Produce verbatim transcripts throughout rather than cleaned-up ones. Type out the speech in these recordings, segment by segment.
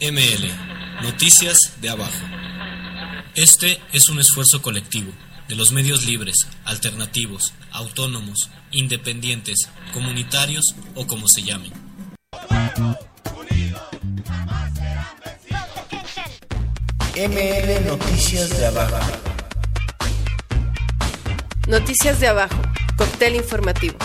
M L, Noticias de Abajo. Este es un esfuerzo colectivo de los medios libres, alternativos, autónomos, independientes, comunitarios o como se llamen. M L Noticias de Abajo. Noticias de Abajo, cóctel informativo.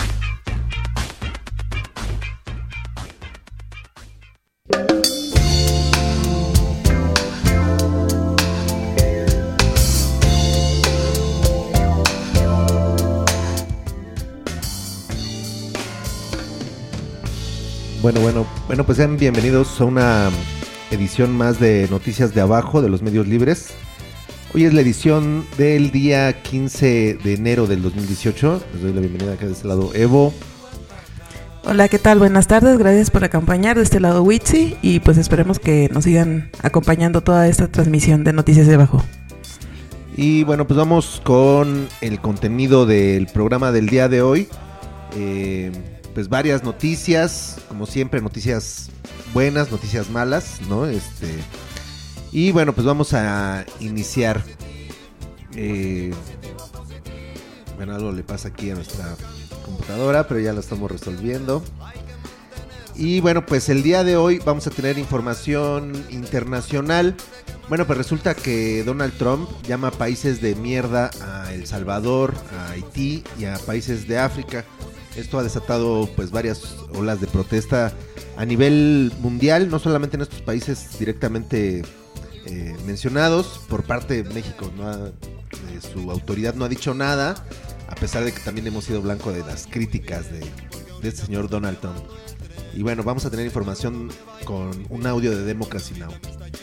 Bueno, bueno, bueno, pues sean bienvenidos a una edición más de Noticias de Abajo de los medios libres. Hoy es la edición del día quince de enero del dos mil dieciocho. Les doy la bienvenida acá de este lado, Evo. Hola, ¿qué tal? Buenas tardes, gracias por acompañar de este lado Witsi y pues esperemos que nos sigan acompañando toda esta transmisión de Noticias de Abajo. Y bueno, pues vamos con el contenido del programa del día de hoy. Eh... Pues varias noticias, como siempre, noticias buenas, noticias malas, ¿no? Este y bueno, pues vamos a iniciar. Eh, bueno, algo le pasa aquí a nuestra computadora, pero ya lo estamos resolviendo. Y bueno, pues el día de hoy vamos a tener información internacional. Bueno, pues resulta que Donald Trump llama a países de mierda a El Salvador, a Haití y a países de África. Esto ha desatado pues varias olas de protesta a nivel mundial, no solamente en estos países directamente eh, mencionados. Por parte de México, no ha, eh, su autoridad no ha dicho nada, a pesar de que también hemos sido blanco de las críticas de, de este señor Donald Trump. Y bueno, vamos a tener información con un audio de Democracy Now!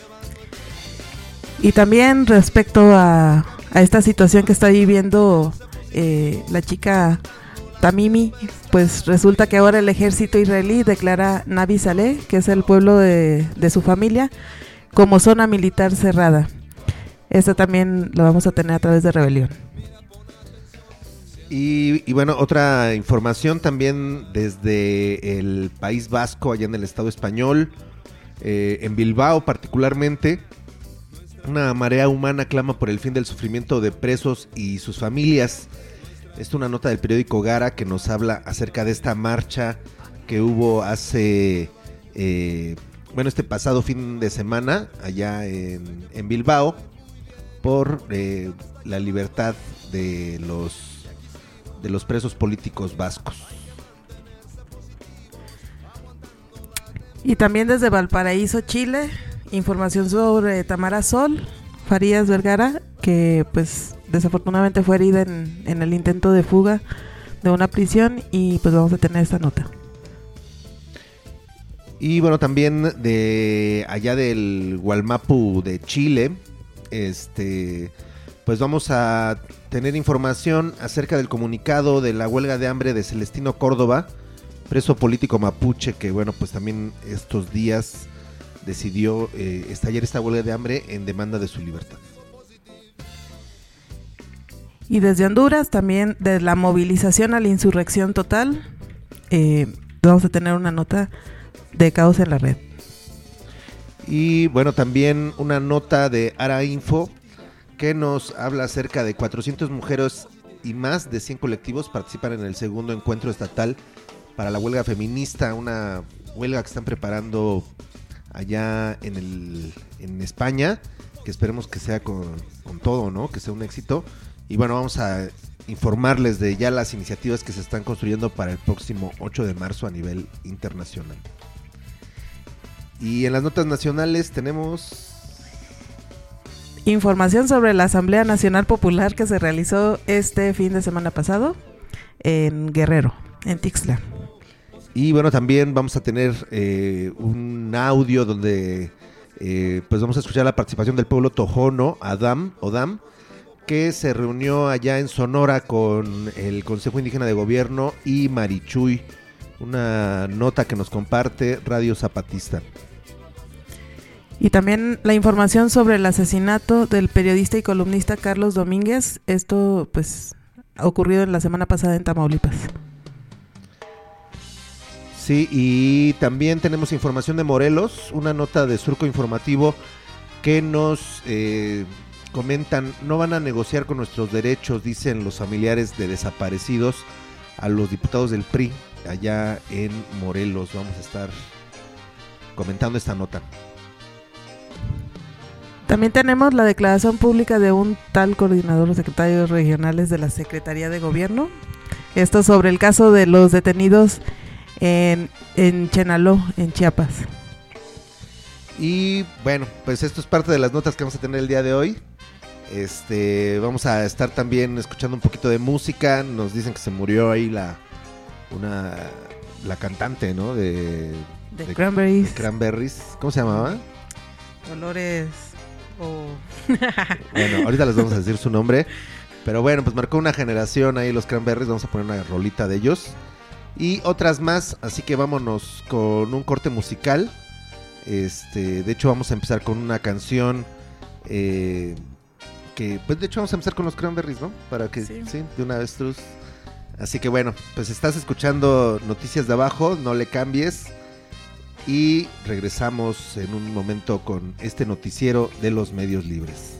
Y también respecto a, a esta situación que está viviendo eh, la chica Tamimi, pues resulta que ahora el ejército israelí declara Navi Saleh, que es el pueblo de, de su familia, como zona militar cerrada. Esto también lo vamos a tener a través de Rebelión. Y, y bueno, otra información también desde el País Vasco, allá en el Estado español, eh, en Bilbao particularmente, una marea humana clama por el fin del sufrimiento de presos y sus familias. Esta es una nota del periódico Gara que nos habla acerca de esta marcha que hubo hace, eh, bueno, este pasado fin de semana allá en, en Bilbao por eh, la libertad de los, de los presos políticos vascos. Y también desde Valparaíso, Chile, información sobre Tamara Sol Farías Vergara, que pues desafortunadamente fue herida en, en el intento de fuga de una prisión, y pues vamos a tener esta nota. Y bueno, también de allá del Gualmapu de Chile, este, pues vamos a tener información acerca del comunicado de la huelga de hambre de Celestino Córdoba, preso político mapuche, que bueno, pues también estos días decidió eh, estallar esta huelga de hambre en demanda de su libertad. Y desde Honduras, también de la movilización a la insurrección total, eh, vamos a tener una nota de caos en la red. Y bueno, también una nota de Ara Info que nos habla acerca de cuatrocientas mujeres y más de cien colectivos participan en el segundo encuentro estatal para la huelga feminista, una huelga que están preparando allá en el en España, que esperemos que sea con, con todo, ¿no? Que sea un éxito. Y bueno, vamos a informarles de ya las iniciativas que se están construyendo para el próximo ocho de marzo a nivel internacional. Y en las notas nacionales tenemos información sobre la Asamblea Nacional Popular que se realizó este fin de semana pasado en Guerrero, en Tixla. Y bueno, también vamos a tener eh, un audio donde eh, pues vamos a escuchar la participación del pueblo tojono, Adam, Odam, que se reunió allá en Sonora con el Consejo Indígena de Gobierno y Marichuy. Una nota que nos comparte Radio Zapatista. Y también la información sobre el asesinato del periodista y columnista Carlos Domínguez. Esto pues ha ocurrido en la semana pasada en Tamaulipas. Sí, Sí, y también tenemos información de Morelos, una nota de Surco Informativo que nos eh, comentan, no van a negociar con nuestros derechos, dicen los familiares de desaparecidos, a los diputados del P R I allá en Morelos. Vamos a estar comentando esta nota. También tenemos la declaración pública de un tal coordinador o secretarios regionales de la Secretaría de Gobierno. Esto sobre el caso de los detenidos en, en Chenaló, en Chiapas. Y bueno, pues esto es parte de las notas que vamos a tener el día de hoy. Este, vamos a estar también escuchando un poquito de música. Nos dicen que se murió ahí la una la cantante, ¿no? De, de, de Cranberries. De Cranberries. ¿Cómo se llamaba? Dolores. Oh. Bueno, ahorita les vamos a decir su nombre. Pero bueno, pues marcó una generación ahí los Cranberries. Vamos a poner una rolita de ellos y otras más, así que vámonos con un corte musical. Este, de hecho vamos a empezar con una canción eh, que, pues de hecho vamos a empezar con los Cranberries, ¿no? Para que, sí, sí de una vez tú. Así que bueno, pues estás escuchando Noticias de Abajo, no le cambies. Y regresamos en un momento con este noticiero de los medios libres.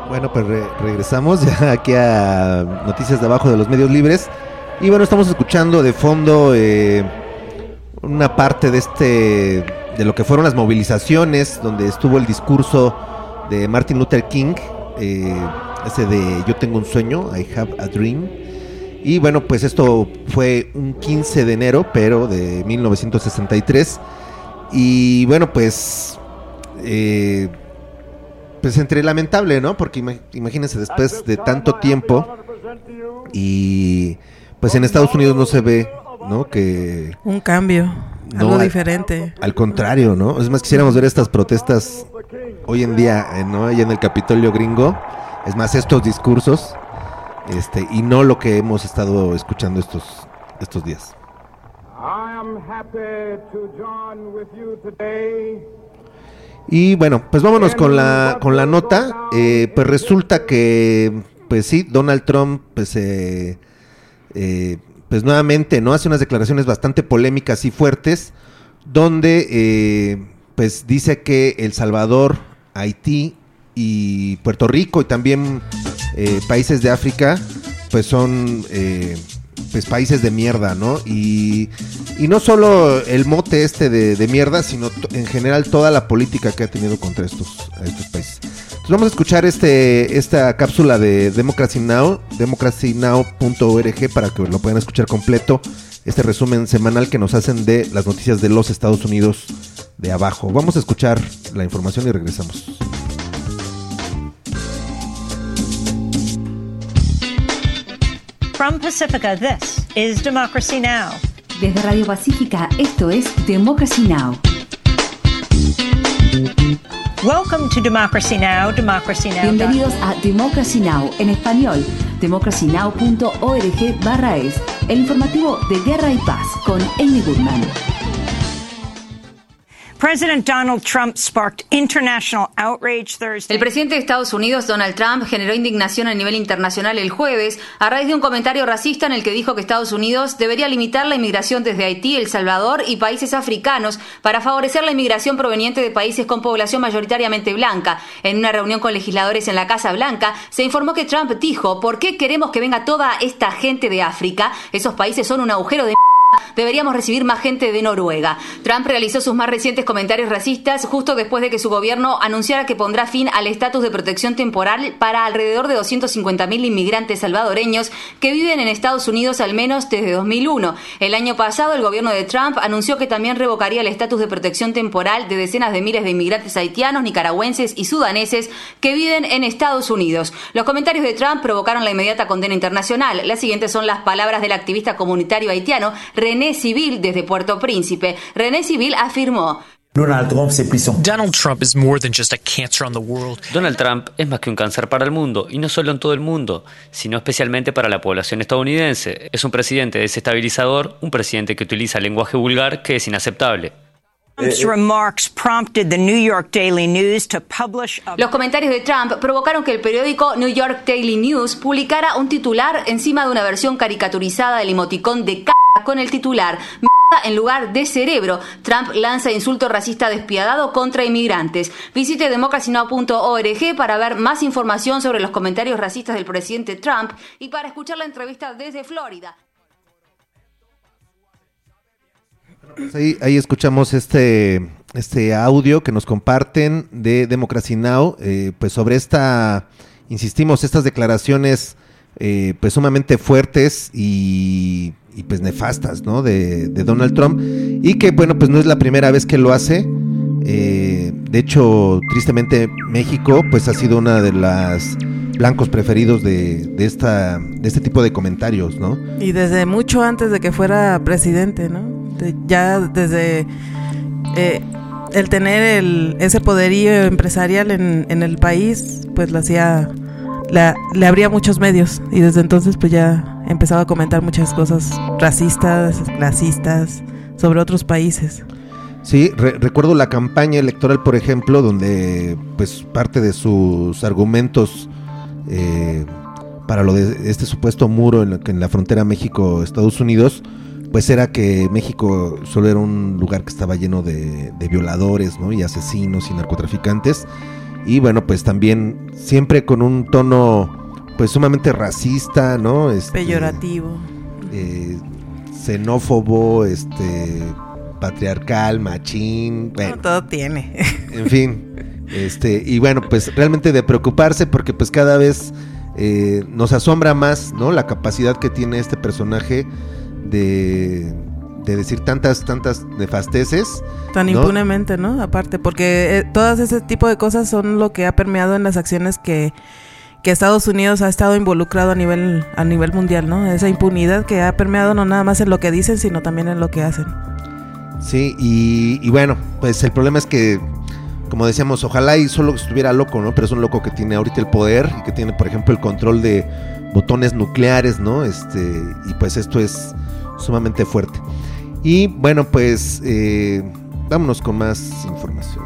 Bueno, pues re- regresamos ya aquí a Noticias de Abajo de los Medios Libres. Y bueno, estamos escuchando de fondo eh, una parte de este de lo que fueron las movilizaciones, donde estuvo el discurso de Martin Luther King, eh, ese de Yo tengo un sueño, I have a dream. Y bueno, pues esto fue un quince de enero, pero de mil novecientos sesenta y tres. Y bueno, pues eh, pues entre lamentable, ¿no? Porque ima- imagínense, después de tanto tiempo y pues en Estados Unidos no se ve, ¿no? Que Un cambio, no, algo al- diferente. Al contrario, ¿no? Es más, quisiéramos ver estas protestas hoy en día, eh, ¿no? Allá en el Capitolio gringo. Es más, estos discursos, este, y no lo que hemos estado escuchando estos, estos días. I am happy to join with you today. Y bueno, pues vámonos con la, con la nota. Eh, pues resulta que, pues sí, Donald Trump, pues, eh, eh, pues nuevamente, ¿no? Hace unas declaraciones bastante polémicas y fuertes, donde, eh, pues dice que El Salvador, Haití y Puerto Rico y también eh, países de África, pues son eh, pues países de mierda, ¿no? Y, y no solo el mote este de, de mierda, sino to- en general toda la política que ha tenido contra estos, estos países. Entonces vamos a escuchar este esta cápsula de Democracy Now, democracy now punto org, para que lo puedan escuchar completo, este resumen semanal que nos hacen de las noticias de los Estados Unidos de abajo. Vamos a escuchar la información y regresamos. From Pacifica, this is Democracy Now! Desde Radio Pacífica, esto es Democracy Now! Welcome to Democracy Now! Democracy Now! Bienvenidos a Democracy Now! En español, democracy now punto org barra es, el informativo de Guerra y Paz con Amy Goodman. President Donald Trump sparked international outrage Thursday. El presidente de Estados Unidos, Donald Trump, generó indignación a nivel internacional el jueves a raíz de un comentario racista en el que dijo que Estados Unidos debería limitar la inmigración desde Haití, El Salvador y países africanos para favorecer la inmigración proveniente de países con población mayoritariamente blanca. En una reunión con legisladores en la Casa Blanca, se informó que Trump dijo: ¿por qué queremos que venga toda esta gente de África? Esos países son un agujero de... Deberíamos recibir más gente de Noruega. Trump realizó sus más recientes comentarios racistas justo después de que su gobierno anunciara que pondrá fin al estatus de protección temporal para alrededor de doscientos cincuenta mil inmigrantes salvadoreños que viven en Estados Unidos al menos desde dos mil uno. El año pasado, el gobierno de Trump anunció que también revocaría el estatus de protección temporal de decenas de miles de inmigrantes haitianos, nicaragüenses y sudaneses que viven en Estados Unidos. Los comentarios de Trump provocaron la inmediata condena internacional. Las siguientes son las palabras del activista comunitario haitiano René Civil desde Puerto Príncipe. René Civil afirmó: Donald Trump se pisó. Donald Trump is more than just a cancer on the world. Donald Trump es más que un cáncer para el mundo, y no solo en todo el mundo, sino especialmente para la población estadounidense. Es un presidente desestabilizador, un presidente que utiliza lenguaje vulgar que es inaceptable. Trump's remarks prompted the New York Daily News to publish a... Los comentarios de Trump provocaron que el periódico New York Daily News publicara un titular encima de una versión caricaturizada del emoticón de c*** con el titular "mierda" en lugar de cerebro. Trump lanza insulto racista despiadado contra inmigrantes. Visite democracy now punto org para ver más información sobre los comentarios racistas del presidente Trump y para escuchar la entrevista desde Florida. Pues ahí, ahí escuchamos este, este audio que nos comparten de Democracy Now! Eh, pues sobre esta, insistimos, estas declaraciones eh, pues sumamente fuertes y, y pues nefastas, ¿no? De, de Donald Trump, y que bueno, pues no es la primera vez que lo hace. Eh, de hecho, tristemente México pues ha sido una de las blancos preferidos de, de esta de este tipo de comentarios, ¿no? Y desde mucho antes de que fuera presidente, ¿no? De, ya desde eh, el tener el, ese poderío empresarial en, en el país, pues lo hacía, la, le abría muchos medios, y desde entonces pues ya empezaba a comentar muchas cosas racistas, clasistas, sobre otros países. Sí, re- recuerdo la campaña electoral, por ejemplo, donde pues parte de sus argumentos eh, para lo de este supuesto muro en la, en la frontera México-Estados Unidos, pues era que México solo era un lugar que estaba lleno de, de violadores, ¿no? Y asesinos y narcotraficantes, y bueno, pues también siempre con un tono pues sumamente racista, ¿no? Este, peyorativo, eh, xenófobo, este, patriarcal, machín, bueno, no, todo tiene. En fin, este, y bueno, pues realmente de preocuparse porque pues cada vez eh, nos asombra más, ¿no? La capacidad que tiene este personaje de, de decir tantas, tantas nefasteces. Tan ¿no? impunemente, ¿no? Aparte, porque eh, todas ese tipo de cosas son lo que ha permeado en las acciones que, que Estados Unidos ha estado involucrado a nivel, a nivel mundial, ¿no? Esa impunidad que ha permeado no nada más en lo que dicen, sino también en lo que hacen. Sí, y, y bueno, pues el problema es que, como decíamos, ojalá y solo estuviera loco, ¿no? Pero es un loco que tiene ahorita el poder y que tiene, por ejemplo, el control de botones nucleares, ¿no? Este, y pues esto es sumamente fuerte. Y bueno, pues eh, vámonos con más información.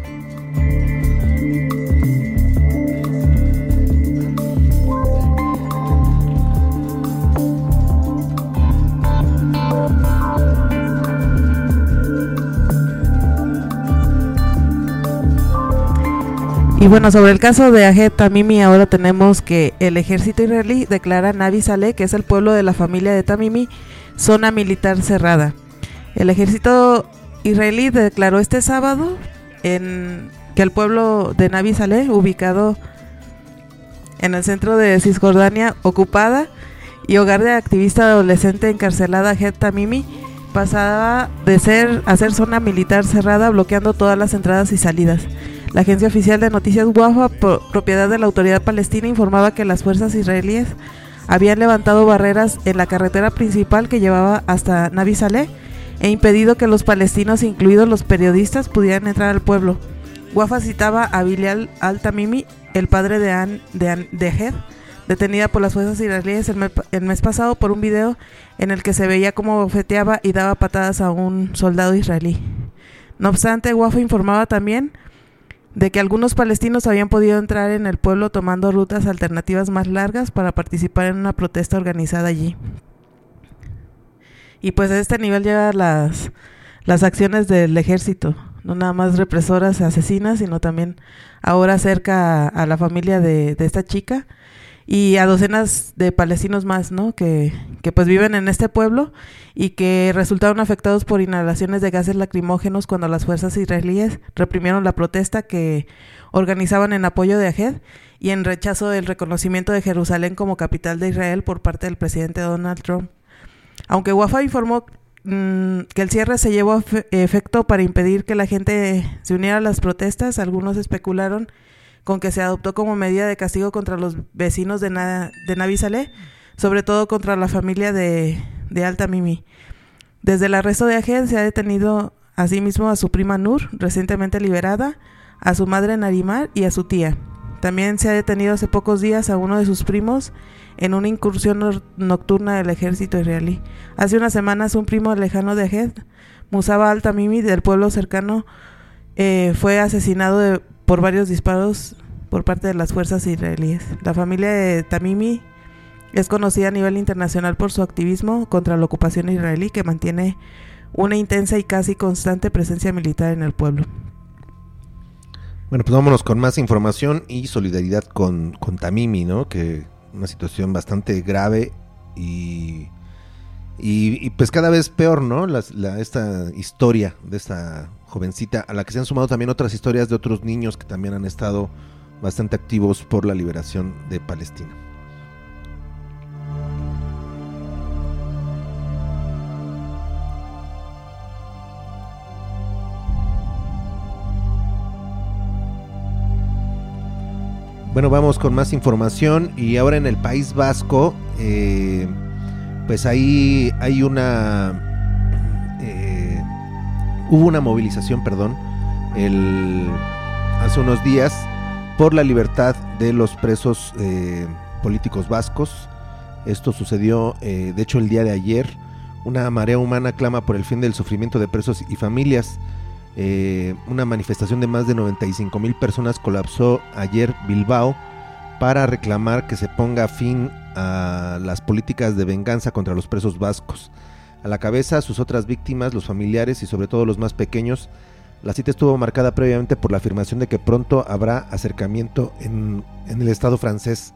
Y bueno, sobre el caso de Ahed Tamimi, ahora tenemos que el ejército israelí declara Navi Saleh, que es el pueblo de la familia de Tamimi, zona militar cerrada. El ejército israelí declaró este sábado en que el pueblo de Navi Saleh, ubicado en el centro de Cisjordania ocupada y hogar de activista adolescente encarcelada Ahed Tamimi, pasaba de ser a ser zona militar cerrada, bloqueando todas las entradas y salidas. La agencia oficial de noticias Wafa, propiedad de la autoridad palestina, informaba que las fuerzas israelíes habían levantado barreras en la carretera principal que llevaba hasta Navi Saleh e impedido que los palestinos, incluidos los periodistas, pudieran entrar al pueblo. Wafa citaba a Bilal al-Tamimi, el padre de, An, de, An, de Ahed, detenida por las fuerzas israelíes el, me, el mes pasado por un video en el que se veía cómo bofeteaba y daba patadas a un soldado israelí. No obstante, Wafa informaba también de que algunos palestinos habían podido entrar en el pueblo tomando rutas alternativas más largas para participar en una protesta organizada allí. Y pues a este nivel llegan las, las acciones del ejército, no nada más represoras, asesinas, sino también ahora cerca a, a la familia de, de esta chica y a docenas de palestinos más, ¿no? Que, que pues viven en este pueblo y que resultaron afectados por inhalaciones de gases lacrimógenos cuando las fuerzas israelíes reprimieron la protesta que organizaban en apoyo de Ahed y en rechazo del reconocimiento de Jerusalén como capital de Israel por parte del presidente Donald Trump. Aunque Wafa informó mmm, que el cierre se llevó a fe- efecto para impedir que la gente se uniera a las protestas, algunos especularon con que se adoptó como medida de castigo contra los vecinos de, Na- de Navi Saleh, sobre todo contra la familia de, de al-Tamimi. Desde el arresto de Ahed se ha detenido asimismo a su prima Nur, recientemente liberada, a su madre Narimar y a su tía. También se ha detenido hace pocos días a uno de sus primos en una incursión no- nocturna del ejército israelí. Hace unas semanas un primo lejano de Ahed, Musaba al-Tamimi, del pueblo cercano, eh, fue asesinado de por varios disparos por parte de las fuerzas israelíes. La familia de Tamimi es conocida a nivel internacional por su activismo contra la ocupación israelí, que mantiene una intensa y casi constante presencia militar en el pueblo. Bueno, pues vámonos con más información y solidaridad con, con Tamimi, ¿no? Que una situación bastante grave y, y, y pues cada vez peor, ¿no? La, la, esta historia de esta jovencita, a la que se han sumado también otras historias de otros niños que también han estado bastante activos por la liberación de Palestina. Bueno, vamos con más información y ahora en el País Vasco, eh, pues ahí hay una... Eh, hubo una movilización, perdón, el, hace unos días por la libertad de los presos eh, políticos vascos. Esto sucedió, eh, de hecho, el día de ayer. Una marea humana clama por el fin del sufrimiento de presos y familias. Eh, una manifestación de más de noventa y cinco mil personas colapsó ayer Bilbao para reclamar que se ponga fin a las políticas de venganza contra los presos vascos. A la cabeza, sus otras víctimas, los familiares y sobre todo los más pequeños, La cita estuvo marcada previamente por la afirmación de que pronto habrá acercamiento en, en el Estado francés.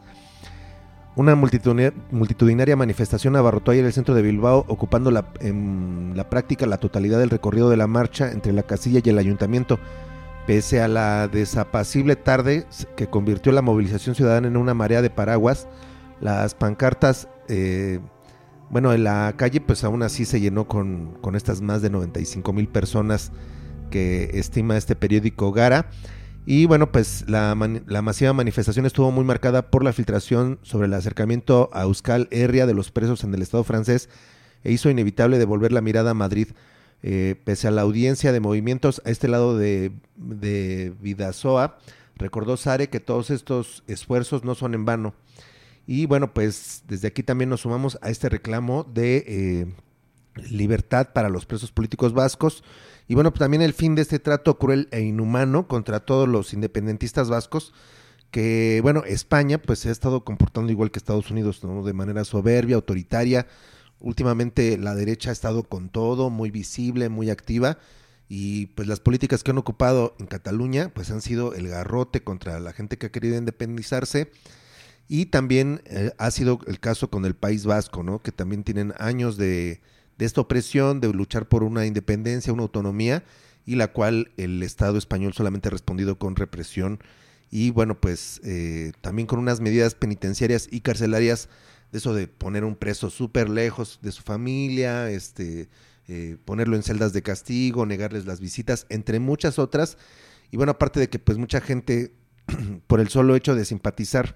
Una multitudinaria, multitudinaria manifestación abarrotó ayer el centro de Bilbao, ocupando la, en la práctica la totalidad del recorrido de la marcha entre la casilla y el ayuntamiento. Pese a la desapacible tarde que convirtió la movilización ciudadana en una marea de paraguas, las pancartas, eh, bueno, en la calle pues aún así se llenó con, con estas más de noventa y cinco mil personas que estima este periódico Gara. Y bueno, pues la, man, la masiva manifestación estuvo muy marcada por la filtración sobre el acercamiento a Euskal Herria de los presos en el Estado francés e hizo inevitable devolver la mirada a Madrid. Eh, pese a la audiencia de movimientos a este lado de, de Bidasoa, recordó Sare que todos estos esfuerzos no son en vano. Y bueno, pues desde aquí también nos sumamos a este reclamo de eh, libertad para los presos políticos vascos. Y bueno, pues también el fin de este trato cruel e inhumano contra todos los independentistas vascos, que bueno, España pues se ha estado comportando igual que Estados Unidos, ¿no? De manera soberbia, autoritaria. Últimamente la derecha ha estado con todo, muy visible, muy activa, y pues las políticas que han ocupado en Cataluña pues han sido el garrote contra la gente que ha querido independizarse. Y también eh, ha sido el caso con el País Vasco, ¿no? Que también tienen años de... de esta opresión, de luchar por una independencia, una autonomía, y la cual el Estado español solamente ha respondido con represión y bueno, pues eh, también con unas medidas penitenciarias y carcelarias, de eso de poner un preso súper lejos de su familia, este, eh, ponerlo en celdas de castigo, negarles las visitas, entre muchas otras. Y bueno, aparte de que pues mucha gente, por el solo hecho de simpatizar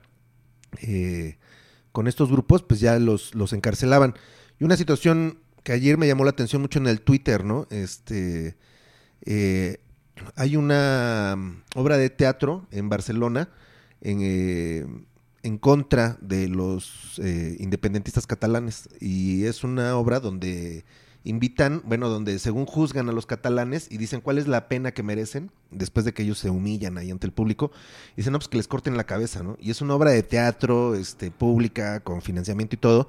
eh, con estos grupos, pues ya los, los encarcelaban. Y una situación que ayer me llamó la atención mucho en el Twitter, ¿no? Este, eh, hay una obra de teatro en Barcelona en, eh, en contra de los eh, independentistas catalanes, y es una obra donde invitan, bueno, donde según juzgan a los catalanes y dicen cuál es la pena que merecen después de que ellos se humillan ahí ante el público, y dicen, no, pues que les corten la cabeza, ¿no? Y es una obra de teatro, este, pública, con financiamiento y todo.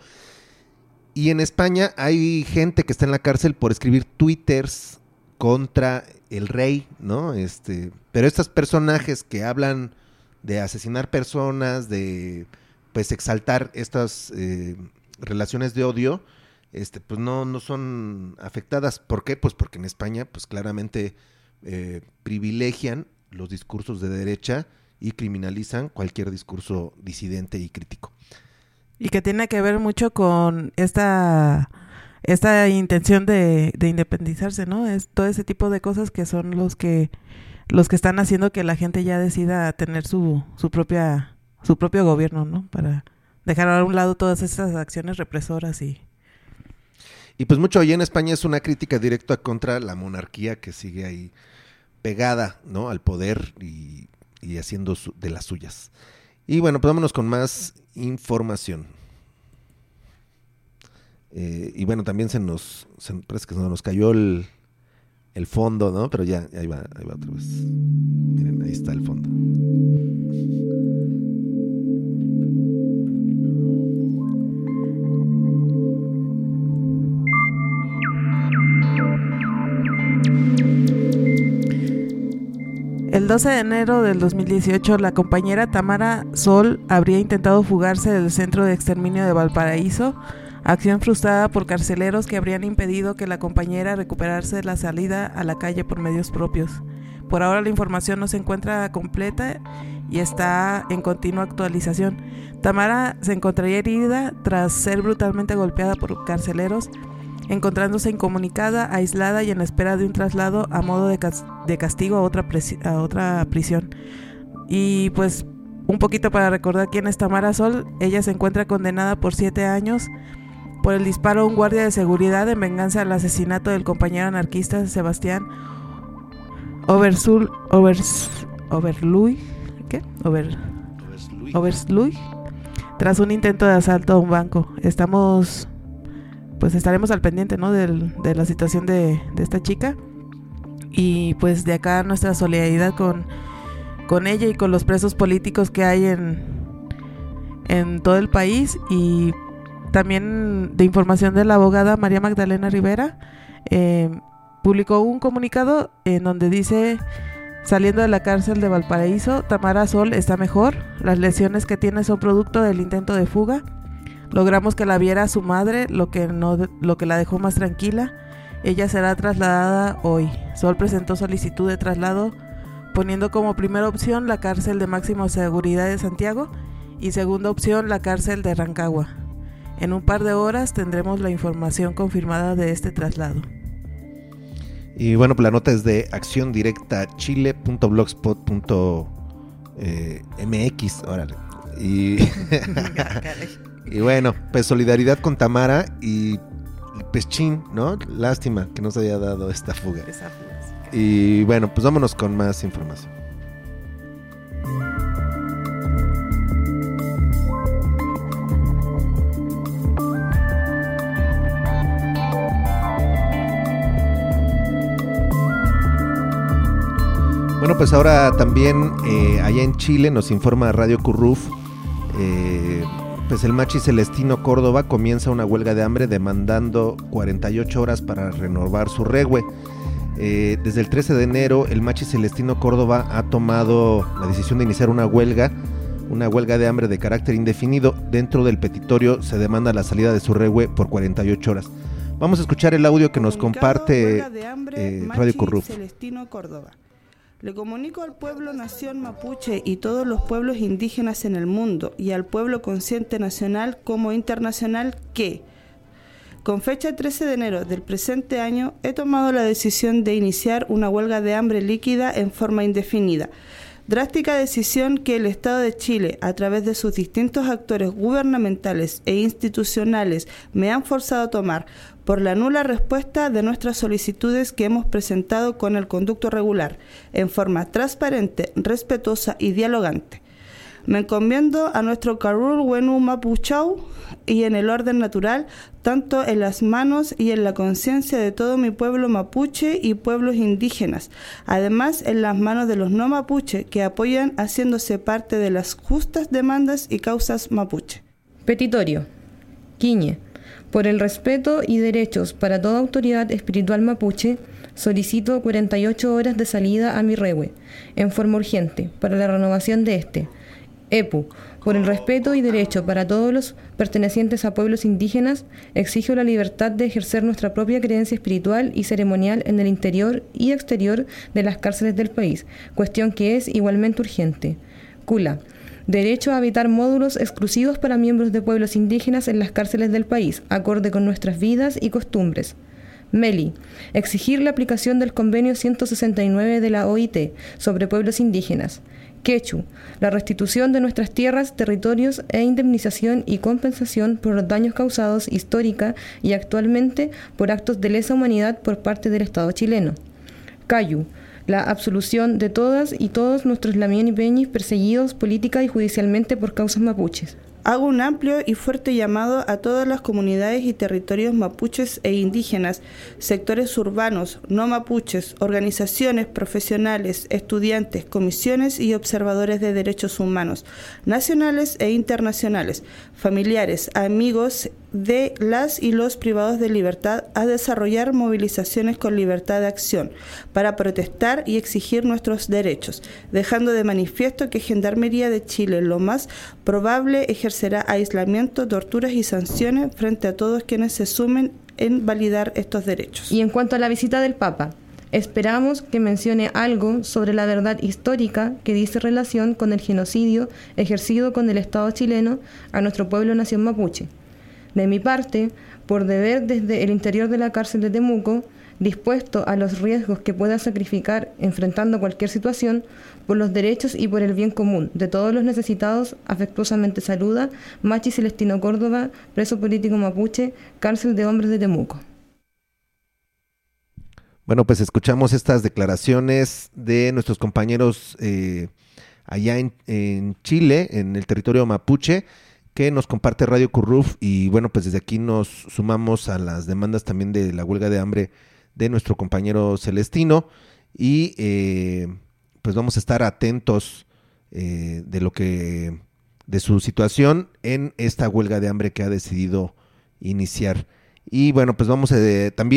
Y en España hay gente que está en la cárcel por escribir twitters contra el rey, ¿no? Este, pero estos personajes que hablan de asesinar personas, de pues exaltar estas eh, relaciones de odio, este, pues no, no son afectadas. ¿Por qué? Pues porque en España, pues claramente eh, privilegian los discursos de derecha y criminalizan cualquier discurso disidente y crítico. Y que tiene que ver mucho con esta esta intención de, de independizarse, ¿no? Es todo ese tipo de cosas que son los que los que están haciendo que la gente ya decida tener su su propia su propio gobierno, ¿no? Para dejar a un lado todas estas acciones represoras y y pues mucho allá en España es una crítica directa contra la monarquía que sigue ahí pegada, ¿no? Al poder y, y haciendo su, de las suyas. Y bueno, pues vámonos con más información. Eh, y bueno, también se nos, se, parece que se nos cayó el, el fondo, ¿no? Pero ya, ahí va, ahí va otra vez. Miren, ahí está el fondo. El doce de enero del dos mil dieciocho, la compañera Tamara Sol habría intentado fugarse del centro de exterminio de Valparaíso, acción frustrada por carceleros que habrían impedido que la compañera recuperase la salida a la calle por medios propios. Por ahora la información no se encuentra completa y está en continua actualización. Tamara se encontraría herida tras ser brutalmente golpeada por carceleros, encontrándose incomunicada, aislada y en espera de un traslado a modo de, cas- de castigo a otra, presi- a otra prisión. Y pues un poquito para recordar quién es Tamara Sol. Ella se encuentra condenada por siete años por el disparo a un guardia de seguridad en venganza al asesinato del compañero anarquista Sebastián Oversul, Overs, Overluy, ¿qué? Over, Oversluy, tras un intento de asalto a un banco. Estamos... pues estaremos al pendiente, ¿no? Del, de la situación de, de esta chica, y pues de acá nuestra solidaridad con, con ella y con los presos políticos que hay en, en todo el país. Y también de información de la abogada María Magdalena Rivera, eh, publicó un comunicado en donde dice: saliendo de la cárcel de Valparaíso, Tamara Sol está mejor. Las lesiones que tiene son producto del intento de fuga. Logramos que la viera su madre, lo que, no, lo que la dejó más tranquila. Ella será trasladada hoy. Sol presentó solicitud de traslado, poniendo como primera opción la cárcel de máxima seguridad de Santiago y segunda opción la cárcel de Rancagua. En un par de horas tendremos la información confirmada de este traslado. Y bueno, pues la nota es de acción directa chile punto blogspot punto m x. Órale. Y, y bueno, pues solidaridad con Tamara y pues chin, ¿no? Lástima que no se haya dado esta fuga. Esa fuga. Y bueno, pues vámonos con más información. Bueno, pues ahora también eh, allá en Chile nos informa Radio Curruf, eh, pues el Machi Celestino Córdoba comienza una huelga de hambre demandando cuarenta y ocho horas para renovar su regue. Eh, desde el trece de enero el Machi Celestino Córdoba ha tomado la decisión de iniciar una huelga, una huelga de hambre de carácter indefinido. Dentro del petitorio se demanda la salida de su regue por cuarenta y ocho horas. Vamos a escuchar el audio que nos comparte eh, Radio Curruf. Celestino Córdoba. Le comunico al pueblo nación mapuche y todos los pueblos indígenas en el mundo y al pueblo consciente nacional como internacional que, con fecha trece de enero del presente año, he tomado la decisión de iniciar una huelga de hambre líquida en forma indefinida. Drástica decisión que el Estado de Chile, a través de sus distintos actores gubernamentales e institucionales, me han forzado a tomar por la nula respuesta de nuestras solicitudes que hemos presentado con el conducto regular, en forma transparente, respetuosa y dialogante. Me encomiendo a nuestro Carrul Wenu Mapuchau y en el orden natural, tanto en las manos y en la conciencia de todo mi pueblo mapuche y pueblos indígenas, además en las manos de los no mapuche que apoyan haciéndose parte de las justas demandas y causas mapuche. Petitorio. Quiñe. Por el respeto y derechos para toda autoridad espiritual mapuche, solicito cuarenta y ocho horas de salida a mi regue, en forma urgente, para la renovación de este. E P U. Por el respeto y derecho para todos los pertenecientes a pueblos indígenas, exijo la libertad de ejercer nuestra propia creencia espiritual y ceremonial en el interior y exterior de las cárceles del país, cuestión que es igualmente urgente. Cula. Derecho a habitar módulos exclusivos para miembros de pueblos indígenas en las cárceles del país, acorde con nuestras vidas y costumbres. Meli. Exigir la aplicación del convenio ciento sesenta y nueve de la O I T sobre pueblos indígenas. Quechu. La restitución de nuestras tierras, territorios e indemnización y compensación por los daños causados histórica y actualmente por actos de lesa humanidad por parte del Estado chileno. Cayu. La absolución de todas y todos nuestros lamien y peñis perseguidos política y judicialmente por causas mapuches. Hago un amplio y fuerte llamado a todas las comunidades y territorios mapuches e indígenas, sectores urbanos, no mapuches, organizaciones profesionales, estudiantes, comisiones y observadores de derechos humanos, nacionales e internacionales, familiares, amigos de las y los privados de libertad a desarrollar movilizaciones con libertad de acción para protestar y exigir nuestros derechos, dejando de manifiesto que Gendarmería de Chile lo más probable ejercerá aislamiento, torturas y sanciones frente a todos quienes se sumen en validar estos derechos. Y en cuanto a la visita del Papa, esperamos que mencione algo sobre la verdad histórica que dice relación con el genocidio ejercido con el Estado chileno a nuestro pueblo nación mapuche. De mi parte, por deber desde el interior de la cárcel de Temuco, dispuesto a los riesgos que pueda sacrificar enfrentando cualquier situación, por los derechos y por el bien común de todos los necesitados, afectuosamente saluda Machi Celestino Córdoba, preso político mapuche, cárcel de hombres de Temuco. Bueno, pues escuchamos estas declaraciones de nuestros compañeros eh, allá en, en Chile, en el territorio mapuche, que nos comparte Radio Curruf, y bueno, pues desde aquí nos sumamos a las demandas también de la huelga de hambre de nuestro compañero Celestino, y eh, pues vamos a estar atentos eh, de lo que de su situación en esta huelga de hambre que ha decidido iniciar. Y bueno, pues vamos a, eh, también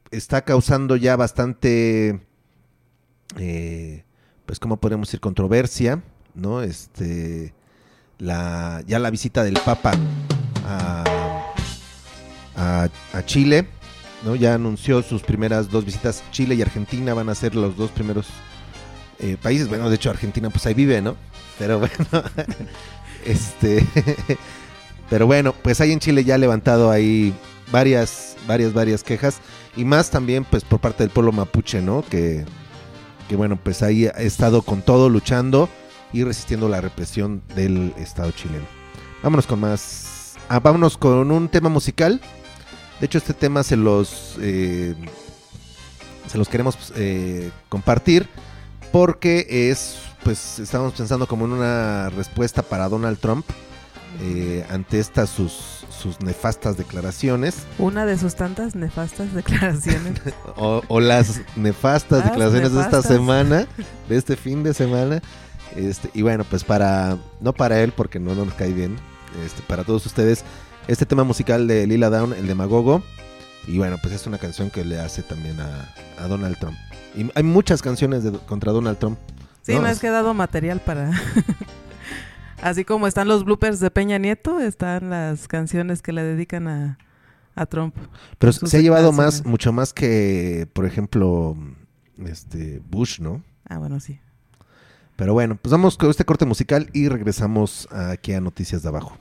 está causando ya bastante, eh, pues, ¿cómo podemos decir? Controversia, ¿no? Este, la, ya la visita del Papa a, a, a Chile, ¿no? Ya anunció sus primeras dos visitas. Chile y Argentina van a ser los dos primeros eh, países. Bueno, de hecho Argentina pues ahí vive, ¿no? Pero bueno, este, pero bueno, pues ahí en Chile ya ha levantado ahí varias, varias, varias quejas y más también pues por parte del pueblo mapuche, ¿no? Que, que bueno, pues ahí ha estado con todo luchando y resistiendo la represión del Estado chileno. Vámonos con más, ah, vámonos con un tema musical. De hecho, este tema se los eh, se los queremos eh, compartir porque es, pues, estamos pensando como en una respuesta para Donald Trump eh, ante estas sus, sus nefastas declaraciones. Una de sus tantas nefastas declaraciones. o, o las nefastas las declaraciones nefastas. de esta semana, de este fin de semana. Este, y bueno, pues para, no para él porque no, no nos cae bien, este, para todos ustedes. Este tema musical de Lila Downs, el Demagogo. Y bueno, pues es una canción que le hace también a, a Donald Trump. Y hay muchas canciones de, contra Donald Trump. Sí, ¿no? Me has quedado material para... Así como están los bloopers de Peña Nieto, están las canciones que le dedican a, a Trump. Pero se ha llevado más, mucho más que, por ejemplo, este Bush, ¿no? Ah, bueno, sí. Pero bueno, pues vamos con este corte musical y regresamos aquí a Noticias de Abajo.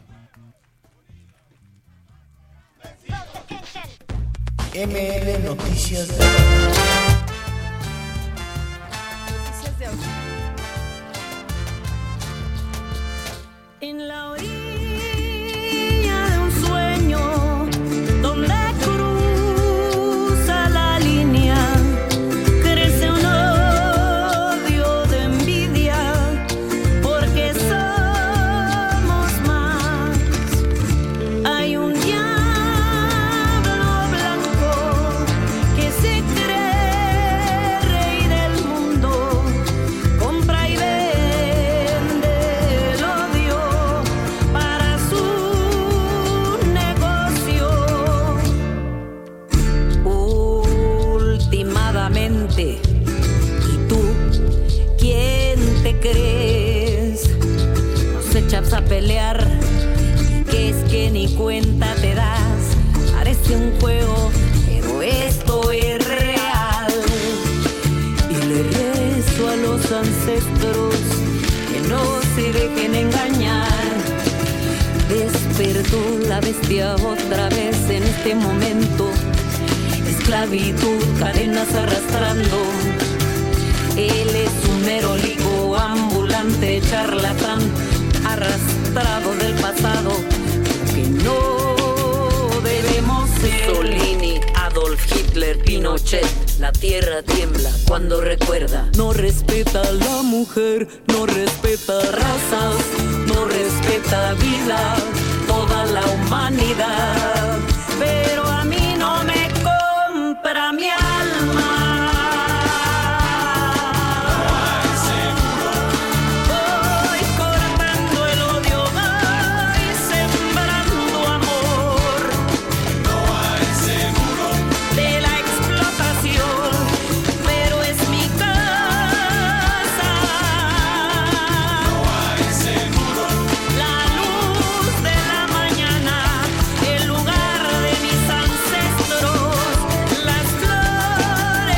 M L Noticias de Abajo. Noticias de Abajo. En la orilla de un sueño donde cruza la línea crece un odio de envidia porque somos más. Hay un diablo blanco que se cree rey del mundo, compra y vende el odio para su negocio. Últimamente, ¿y tú quién te crees? Nos echas a pelear y que es que ni cuenta te das. Parece un juego, pero esto es real. Y le rezo a los ancestros que no se dejen engañar. Despertó la bestia otra vez en este momento. Esclavitud, cadenas arrastrando. Él es un merolico ambulante, charlatán, arrastrado del pasado, que no debemos ser. Mussolini, Adolf Hitler, Pinochet, la tierra tiembla cuando recuerda. No respeta a la mujer, no respeta razas, no respeta vida, toda la humanidad. Pero a mí no me compra mi alma. Voy cortando el odio, voy sembrando amor. No hay seguro de la explotación, pero es mi casa. No hay seguro. La luz de la mañana, el lugar de mis ancestros, las flores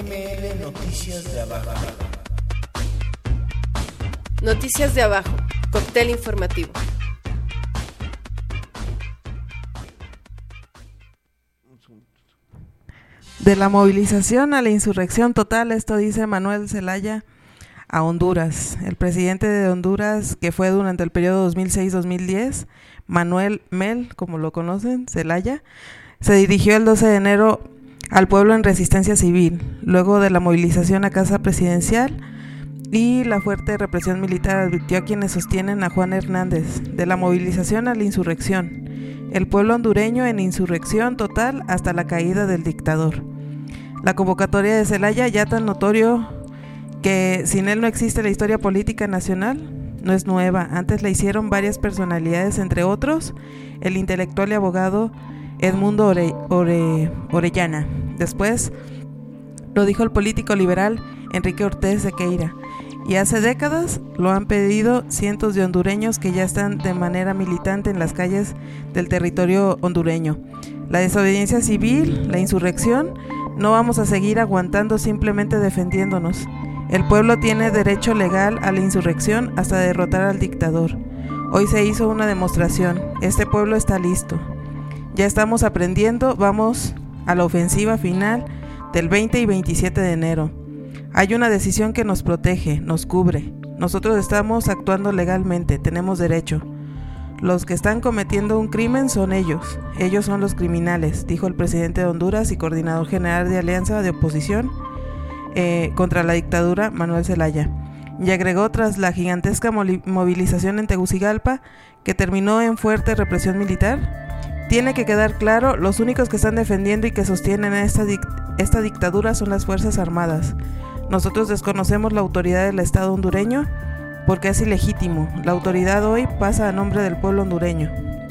M L Noticias de Abajo. Noticias de Abajo, cóctel informativo. De la movilización a la insurrección total, esto dice Manuel Zelaya a Honduras. El presidente de Honduras, que fue durante el periodo dos mil seis a dos mil diez, Manuel Mel, como lo conocen, Zelaya, se dirigió el doce de enero al pueblo en resistencia civil, luego de la movilización a Casa Presidencial y la fuerte represión militar. Advirtió a quienes sostienen a Juan Hernández de la movilización a la insurrección. El pueblo hondureño en insurrección total hasta la caída del dictador. La convocatoria de Zelaya, ya tan notorio que sin él no existe la historia política nacional, no es nueva. Antes la hicieron varias personalidades, entre otros el intelectual y abogado Edmundo Ore, Ore, Orellana. Después lo dijo el político liberal Enrique Ortiz de Queira. Y hace décadas lo han pedido cientos de hondureños que ya están de manera militante en las calles del territorio hondureño. La desobediencia civil, la insurrección, no vamos a seguir aguantando simplemente defendiéndonos. El pueblo tiene derecho legal a la insurrección hasta derrotar al dictador. Hoy se hizo una demostración. Este pueblo está listo. Ya estamos aprendiendo, vamos a la ofensiva final del veinte y veintisiete de enero. Hay una decisión que nos protege, nos cubre. Nosotros estamos actuando legalmente, tenemos derecho. Los que están cometiendo un crimen son ellos. Ellos son los criminales, dijo el presidente de Honduras y coordinador general de Alianza de Oposición eh, contra la dictadura, Manuel Zelaya. Y agregó, tras la gigantesca movilización en Tegucigalpa, que terminó en fuerte represión militar, tiene que quedar claro, los únicos que están defendiendo y que sostienen esta, dic- esta dictadura son las Fuerzas Armadas. Nosotros desconocemos la autoridad del Estado hondureño porque es ilegítimo. La autoridad hoy pasa a nombre del pueblo hondureño.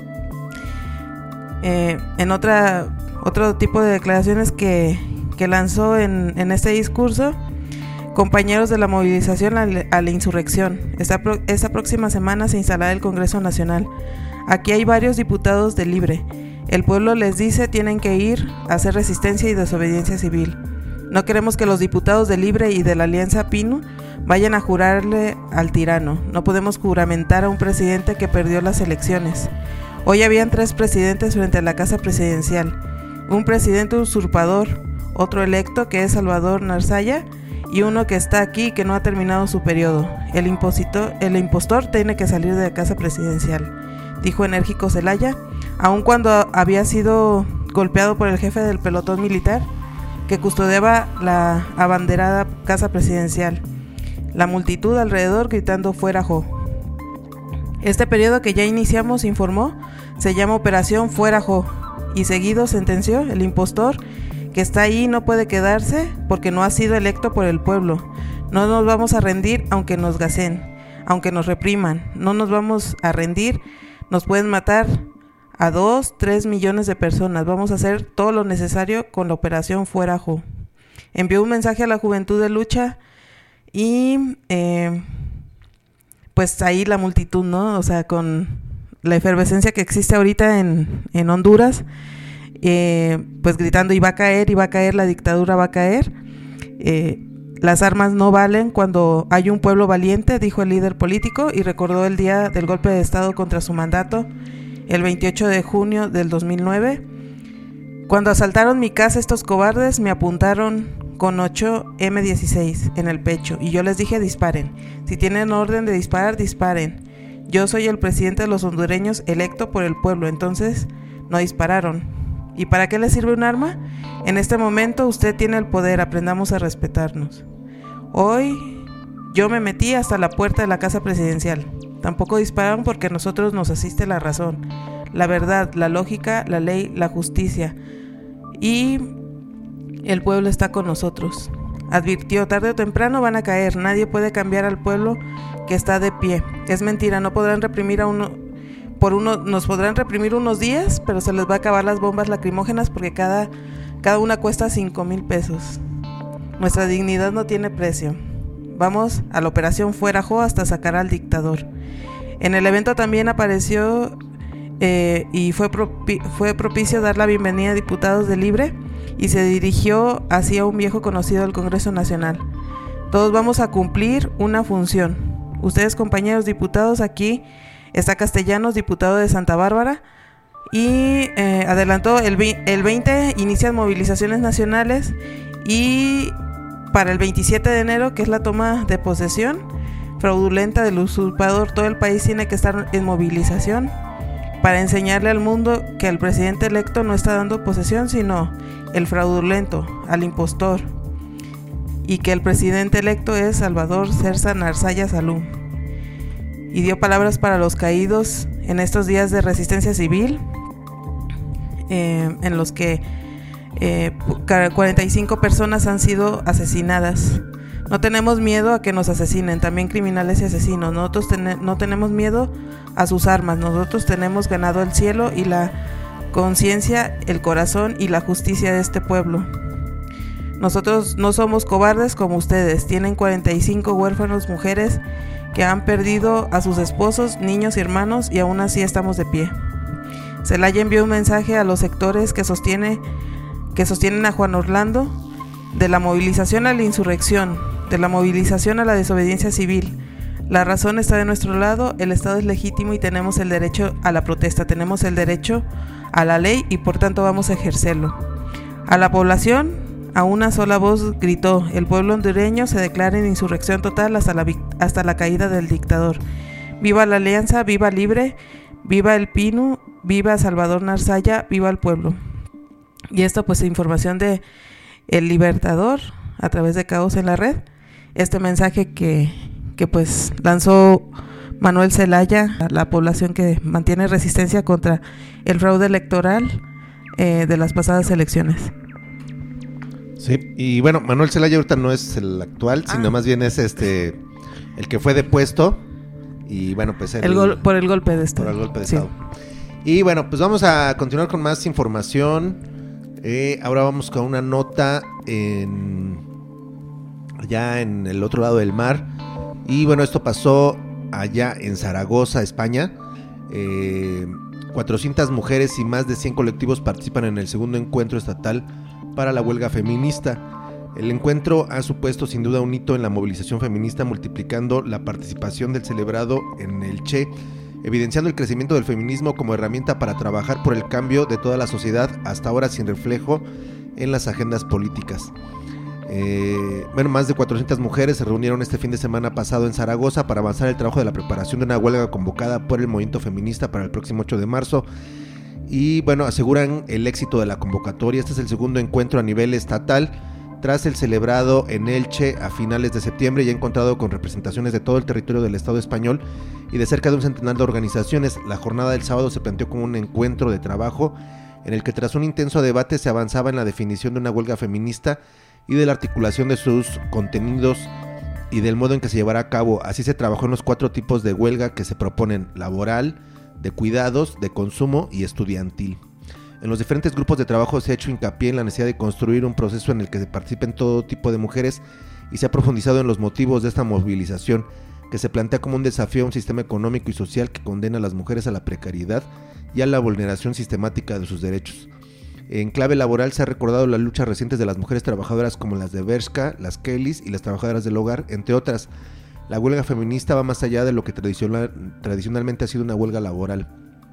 Eh, en otra otro tipo de declaraciones que, que lanzó en, en este discurso, compañeros de la movilización a la, a la insurrección. Esta, pro, esta próxima semana se instalará el Congreso Nacional. Aquí hay varios diputados de Libre. El pueblo les dice tienen que ir a hacer resistencia y desobediencia civil. No queremos que los diputados de Libre y de la Alianza P I N U vayan a jurarle al tirano. No podemos juramentar a un presidente que perdió las elecciones. Hoy habían tres presidentes frente a la Casa Presidencial. Un presidente usurpador, otro electo que es Salvador Narzaya y uno que está aquí y que no ha terminado su periodo. El impositor, el impostor tiene que salir de la Casa Presidencial, dijo enérgico Zelaya, aun cuando había sido golpeado por el jefe del pelotón militar que custodiaba la abanderada Casa Presidencial. La multitud alrededor gritando fuera Jo. Este periodo que ya iniciamos, informó, se llama Operación Fuera Jo, y seguido sentenció, el impostor que está ahí no puede quedarse porque no ha sido electo por el pueblo. No nos vamos a rendir aunque nos gacen, aunque nos repriman. No nos vamos a rendir, nos pueden matar a dos, tres millones de personas. Vamos a hacer todo lo necesario con la Operación Fuera Jo. Envió un mensaje a la juventud de lucha y eh, pues ahí la multitud, ¿no? O sea, con la efervescencia que existe ahorita en, en Honduras, eh, pues gritando, y va a caer, y va a caer, la dictadura va a caer. Eh, las armas no valen cuando hay un pueblo valiente, dijo el líder político, y recordó el día del golpe de Estado contra su mandato, el veintiocho de junio del dos mil nueve. Cuando asaltaron mi casa estos cobardes me apuntaron con ocho eme dieciséis en el pecho y yo les dije disparen. Si tienen orden de disparar, disparen. Yo soy el presidente de los hondureños electo por el pueblo, entonces no dispararon. ¿Y para qué les sirve un arma? En este momento usted tiene el poder, aprendamos a respetarnos. Hoy yo me metí hasta la puerta de la Casa Presidencial. Tampoco dispararon porque a nosotros nos asiste la razón, la verdad, la lógica, la ley, la justicia. Y el pueblo está con nosotros. Advirtió, tarde o temprano van a caer, nadie puede cambiar al pueblo que está de pie. Es mentira, no podrán reprimir a uno, por uno, nos podrán reprimir unos días, pero se les va a acabar las bombas lacrimógenas porque cada, cada una cuesta cinco mil pesos. Nuestra dignidad no tiene precio. Vamos a la Operación Fuera Jo hasta sacar al dictador. En el evento también apareció eh, y fue, propi- fue propicio dar la bienvenida a diputados de Libre y se dirigió hacia un viejo conocido del Congreso Nacional. Todos vamos a cumplir una función. Ustedes, compañeros diputados, aquí está Castellanos, diputado de Santa Bárbara, y eh, adelantó el, el veinte inician movilizaciones nacionales, y para el veintisiete de enero, que es la toma de posesión fraudulenta del usurpador, todo el país tiene que estar en movilización para enseñarle al mundo que el presidente electo no está dando posesión, sino el fraudulento, al impostor, y que el presidente electo es Salvador Cerza Narsaya Salú. Y dio palabras para los caídos en estos días de resistencia civil, eh, en los que eh, cuarenta y cinco personas han sido asesinadas. No tenemos miedo a que nos asesinen, también criminales y asesinos. Nosotros ten- no tenemos miedo a sus armas. Nosotros tenemos ganado el cielo y la conciencia, el corazón y la justicia de este pueblo. Nosotros no somos cobardes como ustedes. Tienen cuarenta y cinco huérfanos mujeres que han perdido a sus esposos, niños y hermanos, y aún así estamos de pie. Zelaya envió un mensaje a los sectores que, sostiene, que sostienen a Juan Orlando, de la movilización a la insurrección, de la movilización a la desobediencia civil. La razón está de nuestro lado, el Estado es legítimo y tenemos el derecho a la protesta, tenemos el derecho a la ley y por tanto vamos a ejercerlo. A la población, a una sola voz gritó: el pueblo hondureño se declara en insurrección total hasta la, hasta la caída del dictador. Viva la Alianza, viva Libre, viva el Pinu, viva Salvador Narsaya, viva el pueblo. Y esto pues información de El Libertador a través de Caos en la Red. Este mensaje que, que pues lanzó Manuel Zelaya a la población que mantiene resistencia contra el fraude electoral eh, de las pasadas elecciones. Sí, y bueno, Manuel Zelaya ahorita no es el actual, ah. sino más bien es este el que fue depuesto y bueno, pues el, el gol, por el golpe de estado. Por el golpe de sí. estado. Y bueno, pues vamos a continuar con más información. Eh, ahora vamos con una nota en allá en el otro lado del mar. Y bueno, esto pasó allá en Zaragoza, España. Eh, cuatrocientas mujeres y más de cien colectivos participan en el segundo encuentro estatal para la huelga feminista. El encuentro ha supuesto sin duda un hito en la movilización feminista, multiplicando la participación del celebrado en el Che, evidenciando el crecimiento del feminismo como herramienta para trabajar por el cambio de toda la sociedad, hasta ahora sin reflejo en las agendas políticas. Eh, bueno, más de cuatrocientas mujeres se reunieron este fin de semana pasado en Zaragoza para avanzar el trabajo de la preparación de una huelga convocada por el movimiento feminista para el próximo ocho de marzo. Y bueno, aseguran el éxito de la convocatoria. Este es el segundo encuentro a nivel estatal, tras el celebrado en Elche a finales de septiembre, y ha encontrado con representaciones de todo el territorio del Estado español y de cerca de un centenar de organizaciones. La jornada del sábado se planteó como un encuentro de trabajo en el que tras un intenso debate se avanzaba en la definición de una huelga feminista y de la articulación de sus contenidos y del modo en que se llevará a cabo. Así se trabajó en los cuatro tipos de huelga que se proponen: laboral, de cuidados, de consumo y estudiantil. En los diferentes grupos de trabajo se ha hecho hincapié en la necesidad de construir un proceso en el que participen todo tipo de mujeres, y se ha profundizado en los motivos de esta movilización, que se plantea como un desafío a un sistema económico y social que condena a las mujeres a la precariedad y a la vulneración sistemática de sus derechos. En clave laboral se ha recordado las luchas recientes de las mujeres trabajadoras como las de Bershka, las Kellys y las trabajadoras del hogar, entre otras. La huelga feminista va más allá de lo que tradicional, tradicionalmente ha sido una huelga laboral.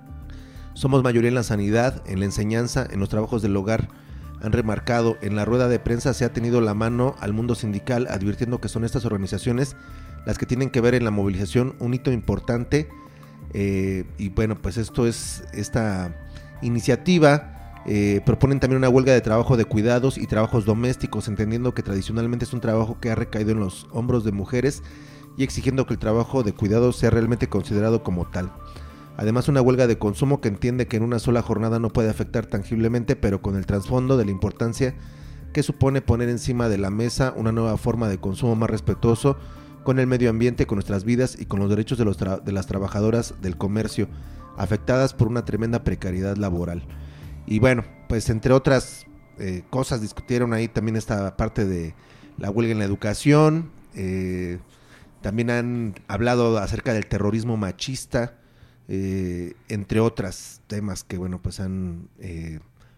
Somos mayoría en la sanidad, en la enseñanza, en los trabajos del hogar. Han remarcado. En la rueda de prensa se ha tenido la mano al mundo sindical, advirtiendo que son estas organizaciones las que tienen que ver en la movilización un hito importante. Eh, y bueno, pues esto es esta iniciativa. Eh, proponen también una huelga de trabajo de cuidados y trabajos domésticos, entendiendo que tradicionalmente es un trabajo que ha recaído en los hombros de mujeres, y exigiendo que el trabajo de cuidados sea realmente considerado como tal. Además, una huelga de consumo que entiende que en una sola jornada no puede afectar tangiblemente, pero con el trasfondo de la importancia que supone poner encima de la mesa una nueva forma de consumo más respetuoso con el medio ambiente, con nuestras vidas y con los derechos de, los tra- de las trabajadoras del comercio, afectadas por una tremenda precariedad laboral. Y bueno, pues entre otras eh, cosas discutieron ahí también esta parte de la huelga en la educación. Eh, también han hablado acerca del terrorismo machista, eh, entre otros temas que bueno, pues han eh,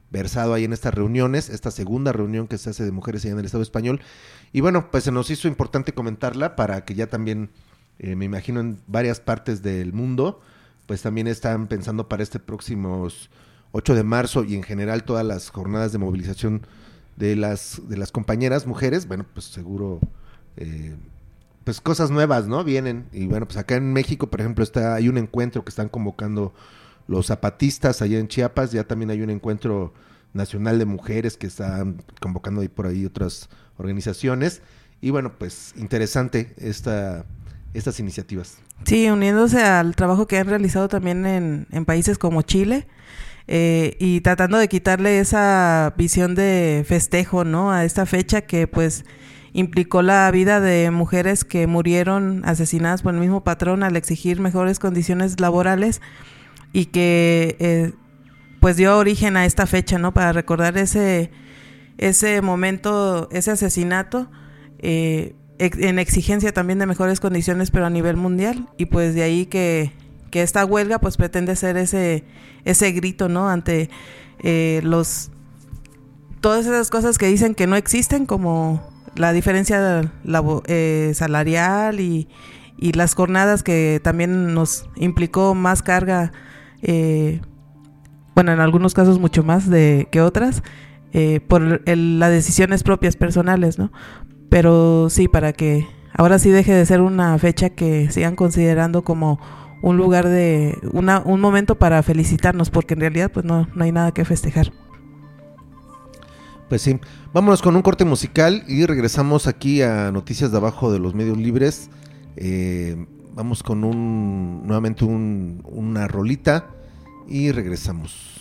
versado ahí en estas reuniones, esta segunda reunión que se hace de mujeres allá en el Estado español. Y bueno, pues se nos hizo importante comentarla para que ya también, eh, me imagino en varias partes del mundo, pues también están pensando para este próximo ocho de marzo y en general todas las jornadas de movilización de las de las compañeras mujeres, bueno, pues seguro, eh, pues cosas nuevas, ¿no? Vienen. Y bueno, pues acá en México, por ejemplo, está hay un encuentro que están convocando los zapatistas allá en Chiapas, ya también hay un encuentro nacional de mujeres que están convocando ahí por ahí otras organizaciones. Y bueno, pues interesante esta, estas iniciativas. Sí, uniéndose al trabajo que han realizado también en, en países como Chile, eh, y tratando de quitarle esa visión de festejo, ¿no?, a esta fecha que pues implicó la vida de mujeres que murieron asesinadas por el mismo patrón al exigir mejores condiciones laborales, y que eh, pues dio origen a esta fecha, ¿no?, para recordar ese ese momento, ese asesinato, eh, ex, en exigencia también de mejores condiciones, pero a nivel mundial. Y pues de ahí que, que esta huelga pues pretende ser ese ese grito, ¿no?, ante eh, los todas esas cosas que dicen que no existen, como la diferencia labo, eh, salarial y, y las jornadas, que también nos implicó más carga, eh, bueno, en algunos casos mucho más de que otras, eh, por el, las decisiones propias personales, ¿no? Pero sí, para que ahora sí deje de ser una fecha que sigan considerando como un lugar de, una, un momento para felicitarnos, porque en realidad pues no, no hay nada que festejar. Pues sí, vámonos con un corte musical y regresamos aquí a Noticias de Abajo de los Medios Libres. Eh, vamos con un nuevamente un, una rolita y regresamos.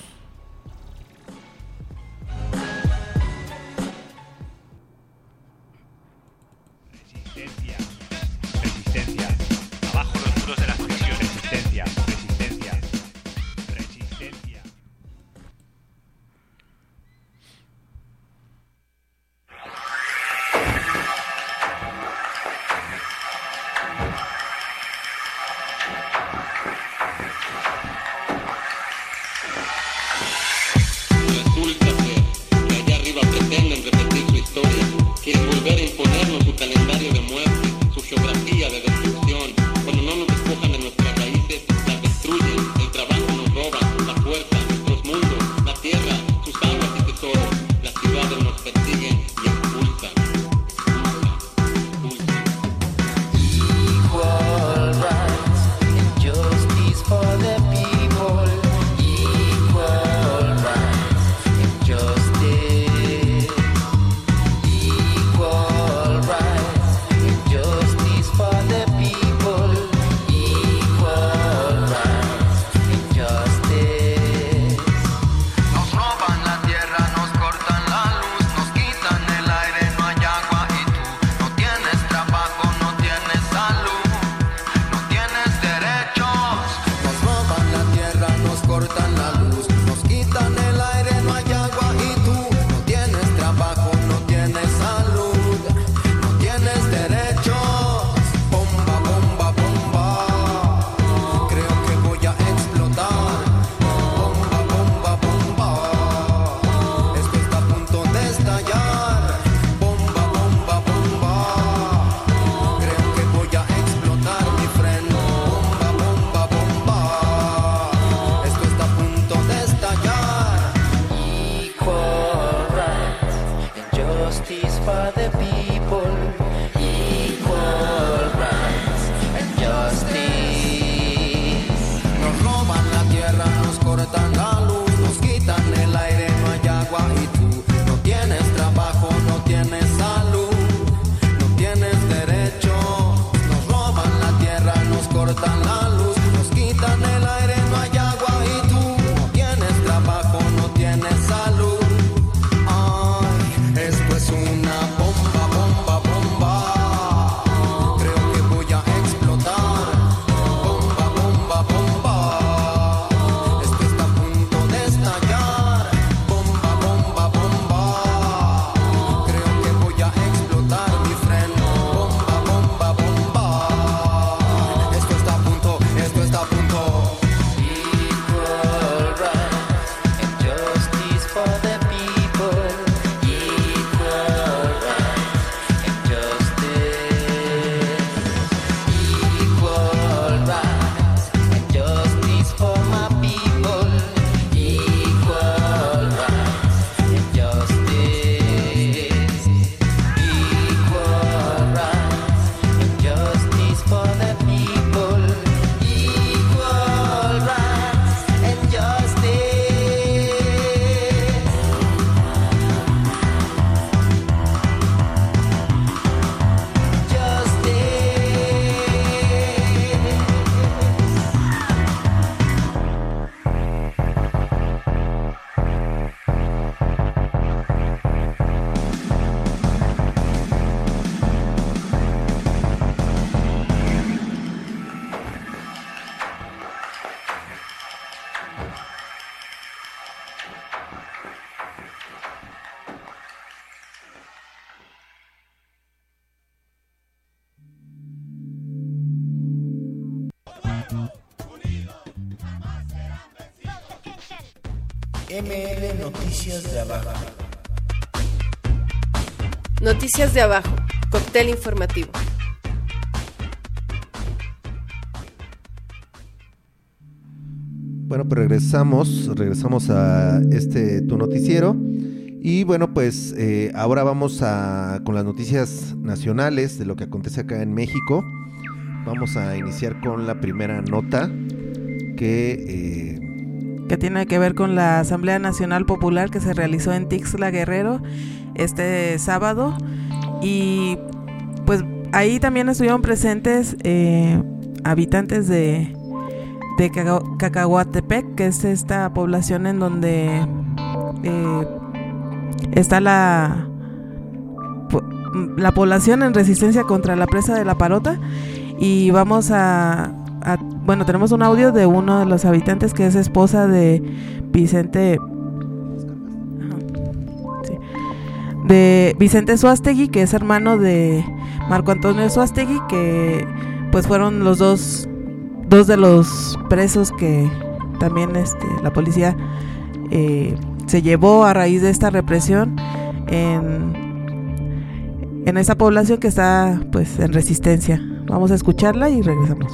Resistencia, resistencia, abajo los muros de las prisiones. Resistencia, resistencia, resistencia. M L Noticias de Abajo. Noticias de Abajo, cóctel informativo. Bueno, pues regresamos, regresamos a este tu noticiero. Y bueno, pues eh, ahora vamos a con las noticias nacionales de lo que acontece acá en México. Vamos a iniciar con la primera nota que... Eh, que tiene que ver con la Asamblea Nacional Popular que se realizó en Tixla Guerrero este sábado. Y pues ahí también estuvieron presentes eh, habitantes de, de Cacahuatepec, que es esta población en donde eh, está la, la población en resistencia contra la presa de la Parota. Y vamos a... A, bueno, tenemos un audio de uno de los habitantes que es esposa de Vicente sí, de Vicente Suástegui, que es hermano de Marco Antonio Suástegui, que pues fueron los dos dos de los presos que también este la policía eh, se llevó a raíz de esta represión en en esa población que está pues en resistencia. Vamos a escucharla y regresamos.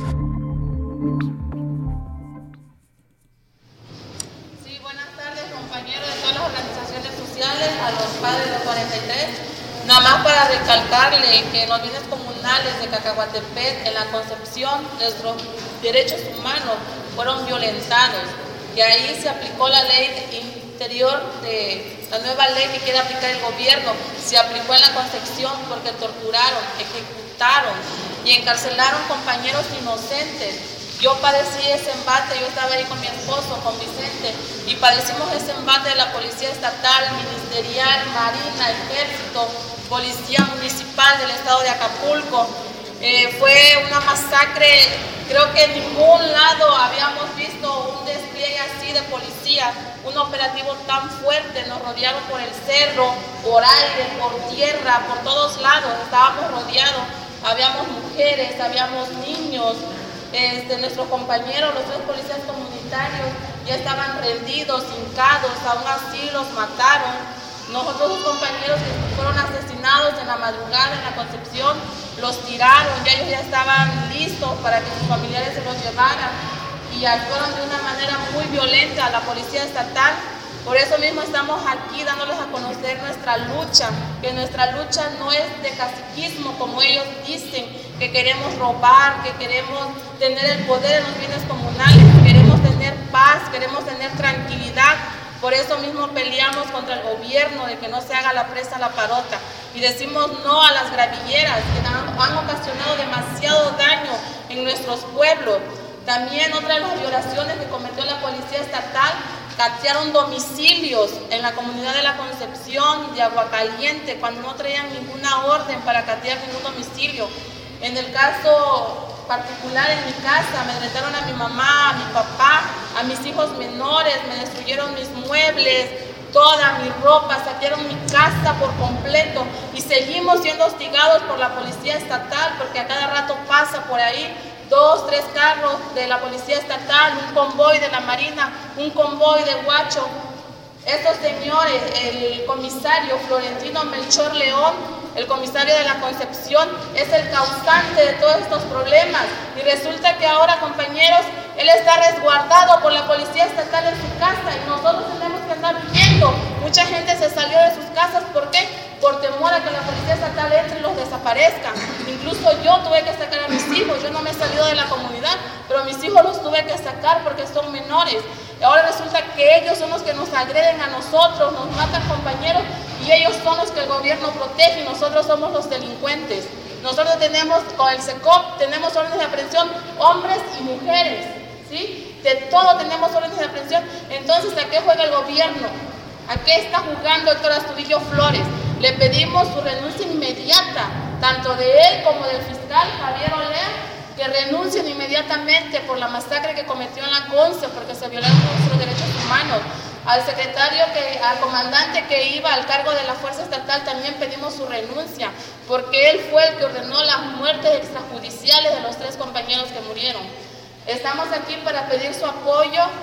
A los padres de cuarenta y tres, nada más para recalcarle que en los bienes comunales de Cacahuatepec, en la Concepción, nuestros derechos humanos fueron violentados, y ahí se aplicó la ley interior de la nueva ley que quiere aplicar el gobierno, se aplicó en la Concepción porque torturaron, ejecutaron y encarcelaron compañeros inocentes. Yo padecí ese embate, yo estaba ahí con mi esposo, con Vicente, y padecimos ese embate de la Policía Estatal, Ministerial, Marina, Ejército, Policía Municipal del Estado de Acapulco. Eh, fue una masacre, creo que en ningún lado habíamos visto un despliegue así de policía, un operativo tan fuerte. Nos rodearon por el cerro, por aire, por tierra, por todos lados, estábamos rodeados, habíamos mujeres, habíamos niños. Este, nuestros compañeros, los tres policías comunitarios, ya estaban rendidos, hincados, aún así los mataron. Nosotros, dos compañeros que fueron asesinados en la madrugada en la Concepción, los tiraron, ya ellos ya estaban listos para que sus familiares se los llevaran, y actuaron de una manera muy violenta a la Policía Estatal. Por eso mismo estamos aquí dándoles a conocer nuestra lucha, que nuestra lucha no es de caciquismo como ellos dicen, que queremos robar, que queremos tener el poder en los bienes comunales, queremos tener paz, queremos tener tranquilidad. Por eso mismo peleamos contra el gobierno de que no se haga la presa La Parota, y decimos no a las gravilleras que han, han ocasionado demasiado daño en nuestros pueblos. También otra de las violaciones que cometió la Policía Estatal, catearon domicilios en la comunidad de la Concepción, de Aguacaliente, cuando no traían ninguna orden para catear ningún domicilio. En el caso particular, en mi casa, me amedrentaron a mi mamá, a mi papá, a mis hijos menores, me destruyeron mis muebles, toda mi ropa, saquearon mi casa por completo, y seguimos siendo hostigados por la Policía Estatal, porque a cada rato pasa por ahí dos, tres carros de la Policía Estatal, un convoy de la Marina, un convoy de Huacho. Estos señores, el comisario Florentino Melchor León, el comisario de la Concepción, es el causante de todos estos problemas, y resulta que ahora, compañeros, él está resguardado por la Policía Estatal en su casa, y nosotros tenemos que andar huyendo. Mucha gente se salió de sus casas, ¿por qué? Por temor a que la Policía Estatal entre y los desaparezca. Incluso yo tuve que sacar a mis hijos, yo no me he salido de la comunidad, pero a mis hijos los tuve que sacar porque son menores. Y ahora resulta que ellos son los que nos agreden a nosotros, nos matan, compañeros, y ellos son los que el gobierno protege, y nosotros somos los delincuentes. Nosotros tenemos, con el SECOP, tenemos órdenes de aprehensión, hombres y mujeres, ¿sí? De todo tenemos órdenes de aprehensión. Entonces, ¿a qué juega el gobierno? ¿A qué está jugando Héctor Astudillo Flores? Le pedimos su renuncia inmediata, tanto de él como del fiscal Javier Olea, que renuncien inmediatamente por la masacre que cometió en la Conce, porque se violaron nuestros derechos humanos. Al secretario, que, al comandante que iba al cargo de la Fuerza Estatal, también pedimos su renuncia, porque él fue el que ordenó las muertes extrajudiciales de los tres compañeros que murieron. Estamos aquí para pedir su apoyo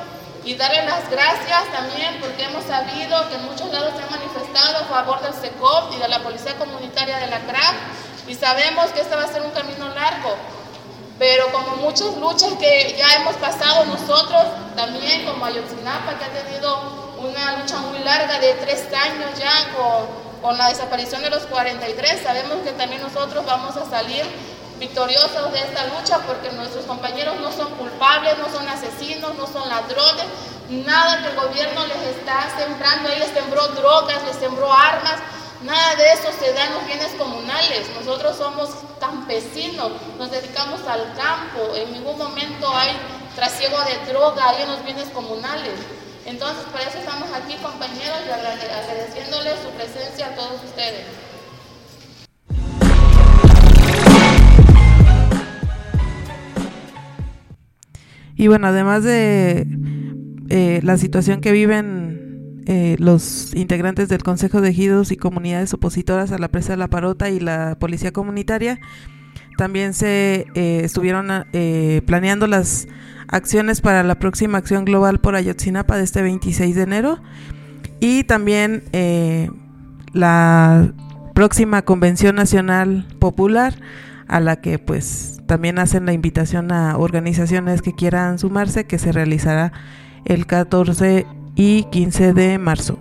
Y darle las gracias también porque hemos sabido que en muchos lados se han manifestado a favor del SECOP y de la Policía Comunitaria de la C R A C, y sabemos que este va a ser un camino largo, pero como muchas luchas que ya hemos pasado nosotros, también como Ayotzinapa, que ha tenido una lucha muy larga de tres años ya con, con la desaparición de los cuarenta y tres, sabemos que también nosotros vamos a salir victoriosos de esta lucha porque nuestros compañeros no son culpables, no son asesinos, no son ladrones, nada que el gobierno les está sembrando, ahí les sembró drogas, les sembró armas, nada de eso se da en los bienes comunales. Nosotros somos campesinos, nos dedicamos al campo, en ningún momento hay trasiego de droga ahí en los bienes comunales. Entonces, por eso estamos aquí, compañeros, y agradeciéndoles su presencia a todos ustedes. Y bueno, además de eh, la situación que viven eh, los integrantes del Consejo de Ejidos y comunidades opositoras a la presa de La Parota y la Policía Comunitaria, también se eh, estuvieron eh, planeando las acciones para la próxima acción global por Ayotzinapa de este veintiséis de enero, y también eh, la próxima Convención Nacional Popular, a la que pues también hacen la invitación a organizaciones que quieran sumarse, que se realizará el catorce y quince de marzo.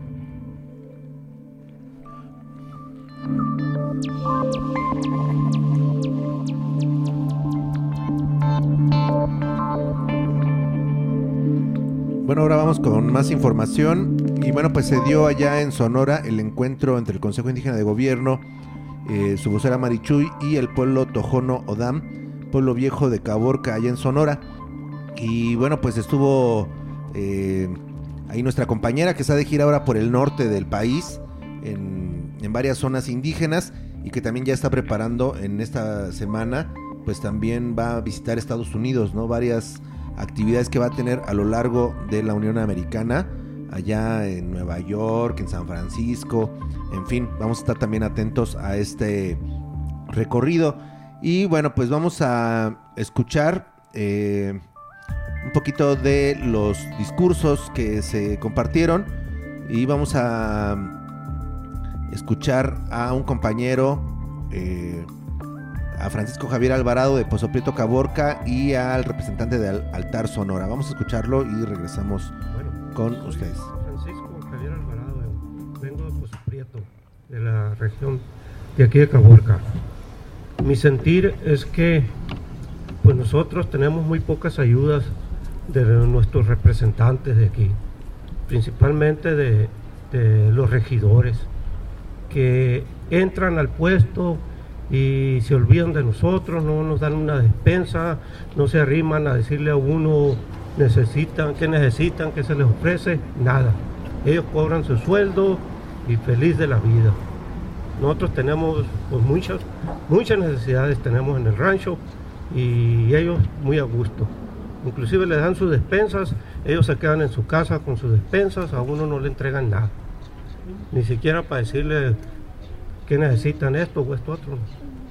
Bueno, ahora vamos con más información. Y bueno, pues se dio allá en Sonora el encuentro entre el Consejo Indígena de Gobierno, eh, su vocera Marichuy, y el pueblo Tojono Odam, pueblo viejo de Caborca, allá en Sonora. Y bueno, pues estuvo eh, ahí nuestra compañera, que está de gira ahora por el norte del país, en, en varias zonas indígenas, y que también ya está preparando en esta semana, pues también va a visitar Estados Unidos, ¿no? Varias actividades que va a tener a lo largo de la Unión Americana, allá en Nueva York, en San Francisco, en fin, vamos a estar también atentos a este recorrido. Y bueno, pues vamos a escuchar eh, un poquito de los discursos que se compartieron, y vamos a escuchar a un compañero, eh, a Francisco Javier Alvarado de Pozo Prieto, Caborca, y al representante de Altar Sonora. Vamos a escucharlo y regresamos bueno, con ustedes. Francisco Javier Alvarado, vengo de Pozo Prieto, de la región de aquí de Caborca. Mi sentir es que pues nosotros tenemos muy pocas ayudas de nuestros representantes de aquí, principalmente de, de los regidores, que entran al puesto y se olvidan de nosotros, no nos dan una despensa, no se arriman a decirle a uno necesitan, qué necesitan, qué se les ofrece, nada. Ellos cobran su sueldo y feliz de la vida. Nosotros tenemos pues muchas, muchas necesidades tenemos en el rancho, y ellos muy a gusto. Inclusive les dan sus despensas, ellos se quedan en su casa con sus despensas, a uno no le entregan nada, ni siquiera para decirle que necesitan esto o esto otro.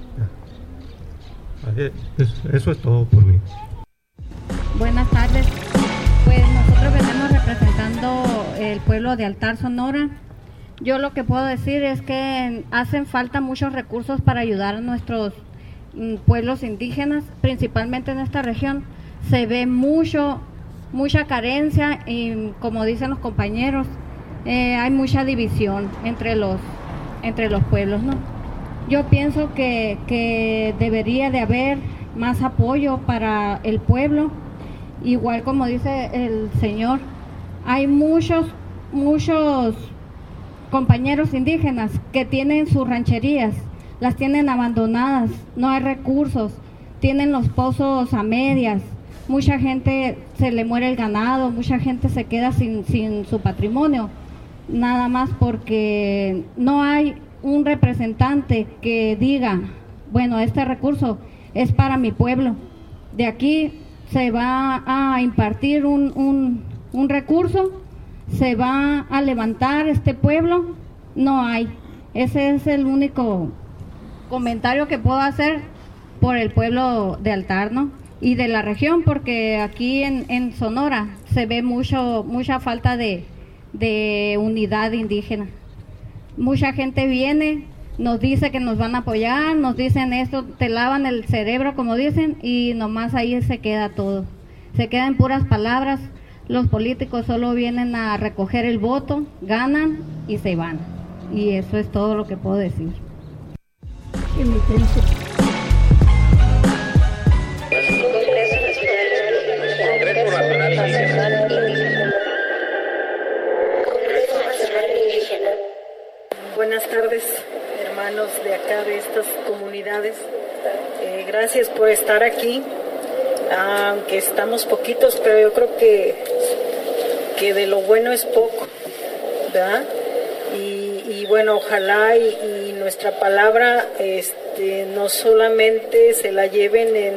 Eso es todo por mí. Buenas tardes. Pues nosotros venimos representando el pueblo de Altar Sonora. Yo lo que puedo decir es que hacen falta muchos recursos para ayudar a nuestros mm, pueblos indígenas, principalmente en esta región. Se ve mucho, mucha carencia y, como dicen los compañeros, eh, hay mucha división entre los entre los pueblos, ¿no? Yo pienso que, que debería de haber más apoyo para el pueblo, igual como dice el señor, hay muchos, muchos compañeros indígenas que tienen sus rancherías, las tienen abandonadas, no hay recursos, tienen los pozos a medias, mucha gente se le muere el ganado, mucha gente se queda sin, sin su patrimonio, nada más porque no hay un representante que diga, bueno, este recurso es para mi pueblo, de aquí se va a impartir un, un, un recurso, se va a levantar este pueblo, no hay. Ese es el único comentario que puedo hacer por el pueblo de Altar, ¿no? Y de la región, porque aquí en, en Sonora se ve mucho, mucha falta de, de unidad indígena. Mucha gente viene, nos dice que nos van a apoyar, nos dicen esto, te lavan el cerebro, como dicen, y nomás ahí se queda todo. Se quedan puras palabras, los políticos solo vienen a recoger el voto, ganan y se van. Y eso es todo lo que puedo decir. Buenas tardes, hermanos de acá, de estas comunidades. Eh, gracias por estar aquí, aunque estamos poquitos, pero yo creo que, que de lo bueno es poco, ¿verdad? Y, y bueno, ojalá y, y nuestra palabra este, no solamente se la lleven en,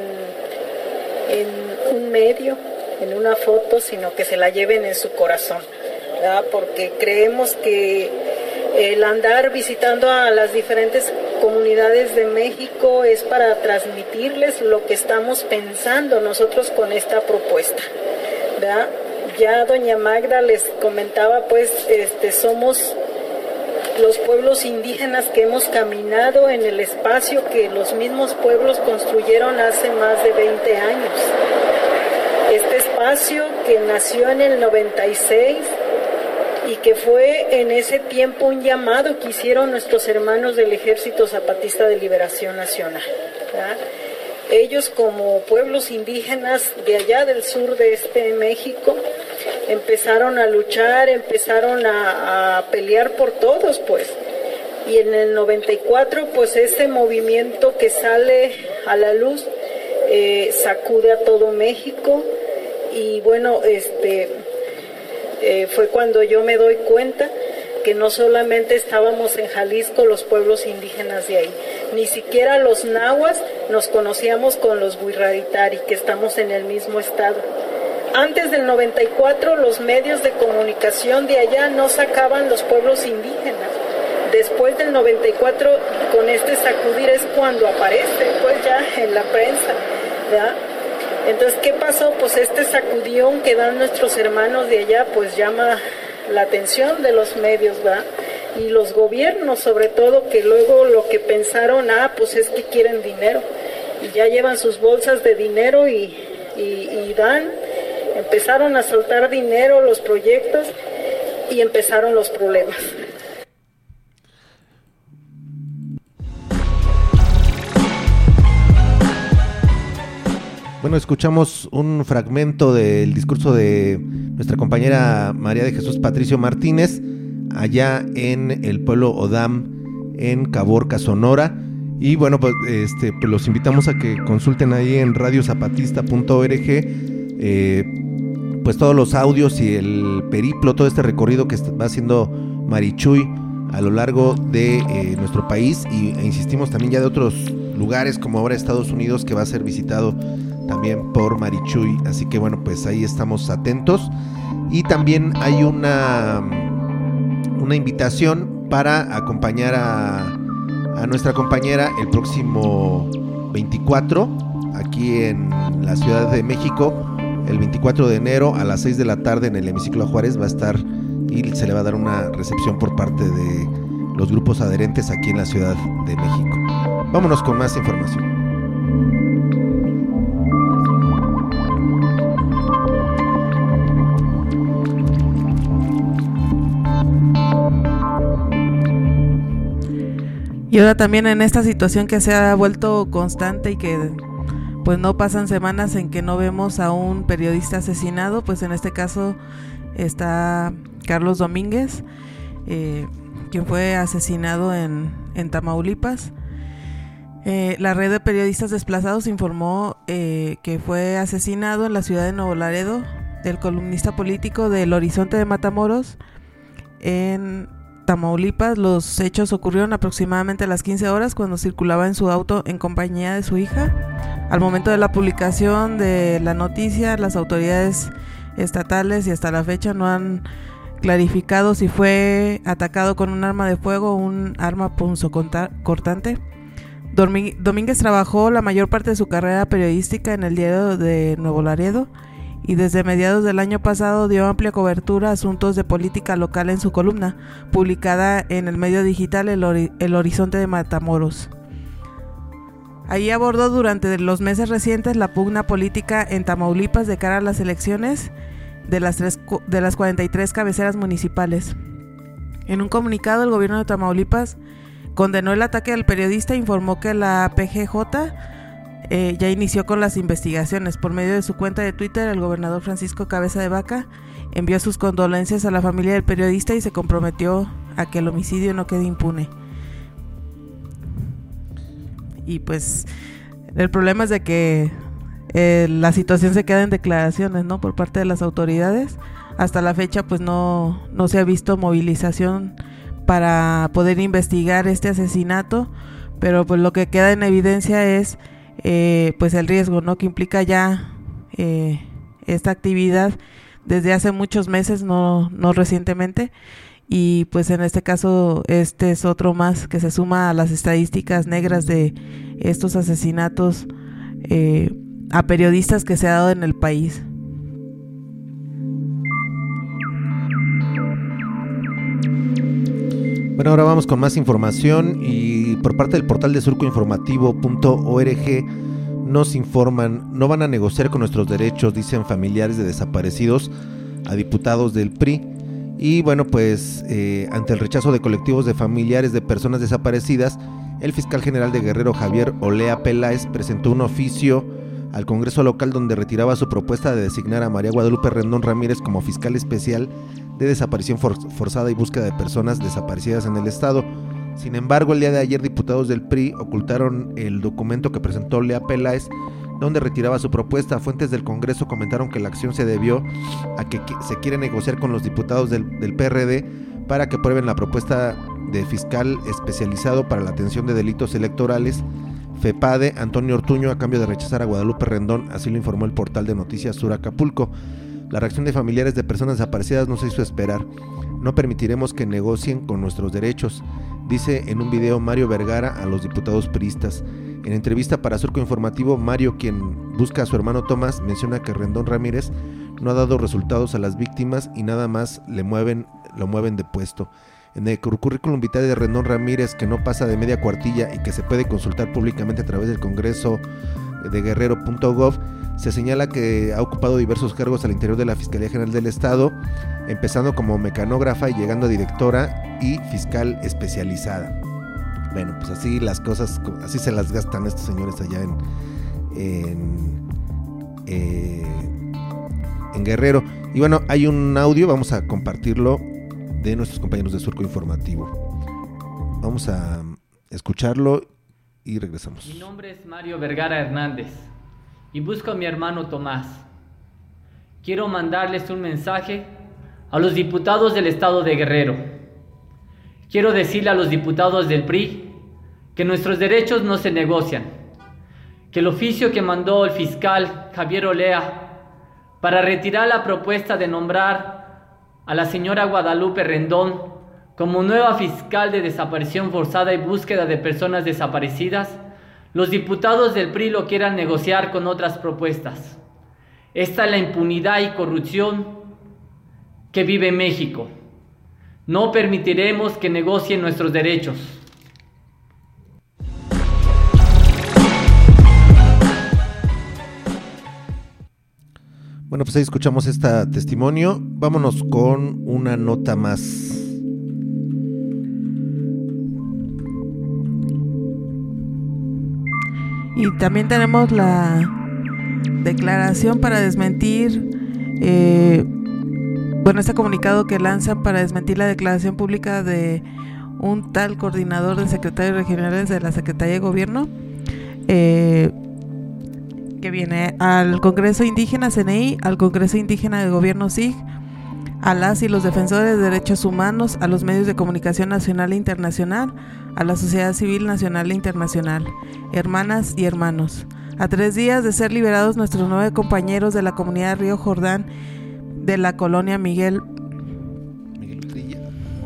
en un medio, en una foto, sino que se la lleven en su corazón, ¿verdad? Porque creemos que el andar visitando a las diferentes comunidades de México es para transmitirles lo que estamos pensando nosotros con esta propuesta, ¿verdad? Ya doña Magda les comentaba, pues este, somos los pueblos indígenas que hemos caminado en el espacio que los mismos pueblos construyeron hace más de veinte años. Este espacio que nació en el noventa y seis y que fue en ese tiempo un llamado que hicieron nuestros hermanos del Ejército Zapatista de Liberación Nacional, ¿verdad? Ellos, como pueblos indígenas de allá del sur de este México, empezaron a luchar, empezaron a, a pelear por todos, pues. Y en el noventa y cuatro, pues ese movimiento que sale a la luz eh, sacude a todo México. Y bueno, este eh, fue cuando yo me doy cuenta que no solamente estábamos en Jalisco los pueblos indígenas de ahí, ni siquiera los nahuas nos conocíamos con los Huirraritari, que estamos en el mismo estado. Antes del noventa y cuatro los medios de comunicación de allá no sacaban los pueblos indígenas. Después del noventa y cuatro, con este sacudir es cuando aparece, pues ya en la prensa, ¿verdad? Entonces, ¿qué pasó? Pues este sacudión que dan nuestros hermanos de allá, pues llama la atención de los medios, ¿verdad? Y los gobiernos, sobre todo, que luego lo que pensaron, ah, pues es que quieren dinero. Y ya llevan sus bolsas de dinero y, y, y dan, empezaron a soltar dinero los proyectos y empezaron los problemas. Bueno, escuchamos un fragmento del discurso de nuestra compañera María de Jesús Patricio Martínez, allá en el pueblo Odam, en Caborca, Sonora. Y bueno, pues, este, pues los invitamos a que consulten ahí en radio zapatista punto org eh, pues todos los audios y el periplo, todo este recorrido que va haciendo Marichuy a lo largo de eh, nuestro país, y, e insistimos también ya de otros lugares, como ahora Estados Unidos, que va a ser visitado también por Marichuy. Así que bueno, pues ahí estamos atentos. Y también hay una una invitación para acompañar a, a nuestra compañera el próximo veinticuatro aquí en la Ciudad de México. El veinticuatro de enero a las seis de la tarde en el Hemiciclo Juárez va a estar y se le va a dar una recepción por parte de los grupos adherentes aquí en la Ciudad de México. Vámonos con más información. Y ahora también en esta situación que se ha vuelto constante y que pues no pasan semanas en que no vemos a un periodista asesinado, pues en este caso está Carlos Domínguez, eh, quien fue asesinado en, en Tamaulipas. Eh, la red de periodistas desplazados informó eh, que fue asesinado en la ciudad de Nuevo Laredo el columnista político del Horizonte de Matamoros en Tamaulipas. Los hechos ocurrieron aproximadamente a las quince horas cuando circulaba en su auto en compañía de su hija. Al momento de la publicación de la noticia, las autoridades estatales y hasta la fecha no han clarificado si fue atacado con un arma de fuego o un arma punzocortante. Domínguez trabajó la mayor parte de su carrera periodística en el diario de Nuevo Laredo y desde mediados del año pasado dio amplia cobertura a asuntos de política local en su columna, publicada en el medio digital El, Ori- El Horizonte de Matamoros. Ahí abordó durante los meses recientes la pugna política en Tamaulipas de cara a las elecciones de las, tres, de las cuarenta y tres cabeceras municipales. En un comunicado, el gobierno de Tamaulipas condenó el ataque al periodista e informó que la P G J eh, ya inició con las investigaciones. Por medio de su cuenta de Twitter, el gobernador Francisco Cabeza de Vaca envió sus condolencias a la familia del periodista y se comprometió a que el homicidio no quede impune. Y pues el problema es de que eh, la situación se queda en declaraciones, ¿no?, por parte de las autoridades. Hasta la fecha pues no, no se ha visto movilización para poder investigar este asesinato, pero pues lo que queda en evidencia es eh, pues el riesgo, ¿no?, que implica ya eh, esta actividad desde hace muchos meses, no, no recientemente, y pues en este caso este es otro más que se suma a las estadísticas negras de estos asesinatos eh, a periodistas que se ha dado en el país. Bueno, ahora vamos con más información y por parte del portal de surco informativo punto org nos informan: no van a negociar con nuestros derechos, dicen familiares de desaparecidos a diputados del P R I. Y bueno, pues eh, ante el rechazo de colectivos de familiares de personas desaparecidas, el fiscal general de Guerrero, Javier Olea Peláez, presentó un oficio al Congreso local donde retiraba su propuesta de designar a María Guadalupe Rendón Ramírez como fiscal especial de desaparición for- forzada y búsqueda de personas desaparecidas en el estado. Sin embargo, el día de ayer diputados del P R I ocultaron el documento que presentó Olea Peláez, donde retiraba su propuesta. Fuentes del Congreso comentaron que la acción se debió a que se quiere negociar con los diputados del, del P R D para que aprueben la propuesta de fiscal especializado para la atención de delitos electorales, FEPADE, Antonio Ortuño, a cambio de rechazar a Guadalupe Rendón, así lo informó el portal de noticias Sur Acapulco. La reacción de familiares de personas desaparecidas no se hizo esperar. No permitiremos que negocien con nuestros derechos, dice en un video Mario Vergara a los diputados priistas. En entrevista para Surco Informativo, Mario, quien busca a su hermano Tomás, menciona que Rendón Ramírez no ha dado resultados a las víctimas y nada más le mueven, lo mueven de puesto. En el currículum vitae de Rendón Ramírez, que no pasa de media cuartilla y que se puede consultar públicamente a través del Congreso de Guerrero punto gov, se señala que ha ocupado diversos cargos al interior de la Fiscalía General del Estado, empezando como mecanógrafa y llegando a directora y fiscal especializada. Bueno, pues así las cosas, así se las gastan estos señores allá en, en, eh, en Guerrero. Y bueno, hay un audio, vamos a compartirlo, de nuestros compañeros de Surco Informativo. Vamos a escucharlo y regresamos. Mi nombre es Mario Vergara Hernández y busco a mi hermano Tomás. Quiero mandarles un mensaje a los diputados del estado de Guerrero. Quiero decirle a los diputados del P R I que nuestros derechos no se negocian, que el oficio que mandó el fiscal Javier Olea para retirar la propuesta de nombrar a la señora Guadalupe Rendón como nueva fiscal de desaparición forzada y búsqueda de personas desaparecidas, los diputados del P R I lo quieran negociar con otras propuestas. Esta es la impunidad y corrupción que vive México. No permitiremos que negocien nuestros derechos. Bueno, pues ahí escuchamos este testimonio. Vámonos con una nota más. Y también tenemos la declaración para desmentir, eh, bueno, este comunicado que lanzan para desmentir la declaración pública de un tal coordinador de secretarios regionales de la Secretaría de Gobierno, eh, que viene al Congreso Indígena C N I, al Congreso Indígena de Gobierno S I G, a las y los defensores de derechos humanos, a los medios de comunicación nacional e internacional, a la sociedad civil nacional e internacional, hermanas y hermanos. A tres días de ser liberados nuestros nueve compañeros de la comunidad Río Jordán de la colonia Miguel Miguel Utrilla.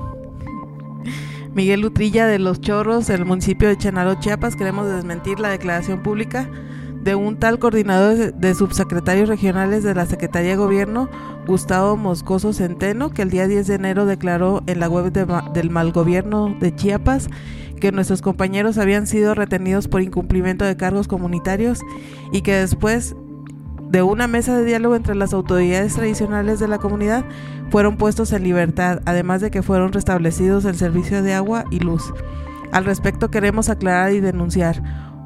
Miguel Utrilla de Los Chorros, el municipio de Chenaló, Chiapas, queremos desmentir la declaración pública de un tal coordinador de, de subsecretarios regionales de la Secretaría de Gobierno, Gustavo Moscoso Centeno, que el día diez de enero declaró en la web de, del Malgobierno de Chiapas que nuestros compañeros habían sido retenidos por incumplimiento de cargos comunitarios y que después de una mesa de diálogo entre las autoridades tradicionales de la comunidad fueron puestos en libertad, además de que fueron restablecidos el servicio de agua y luz. Al respecto queremos aclarar y denunciar: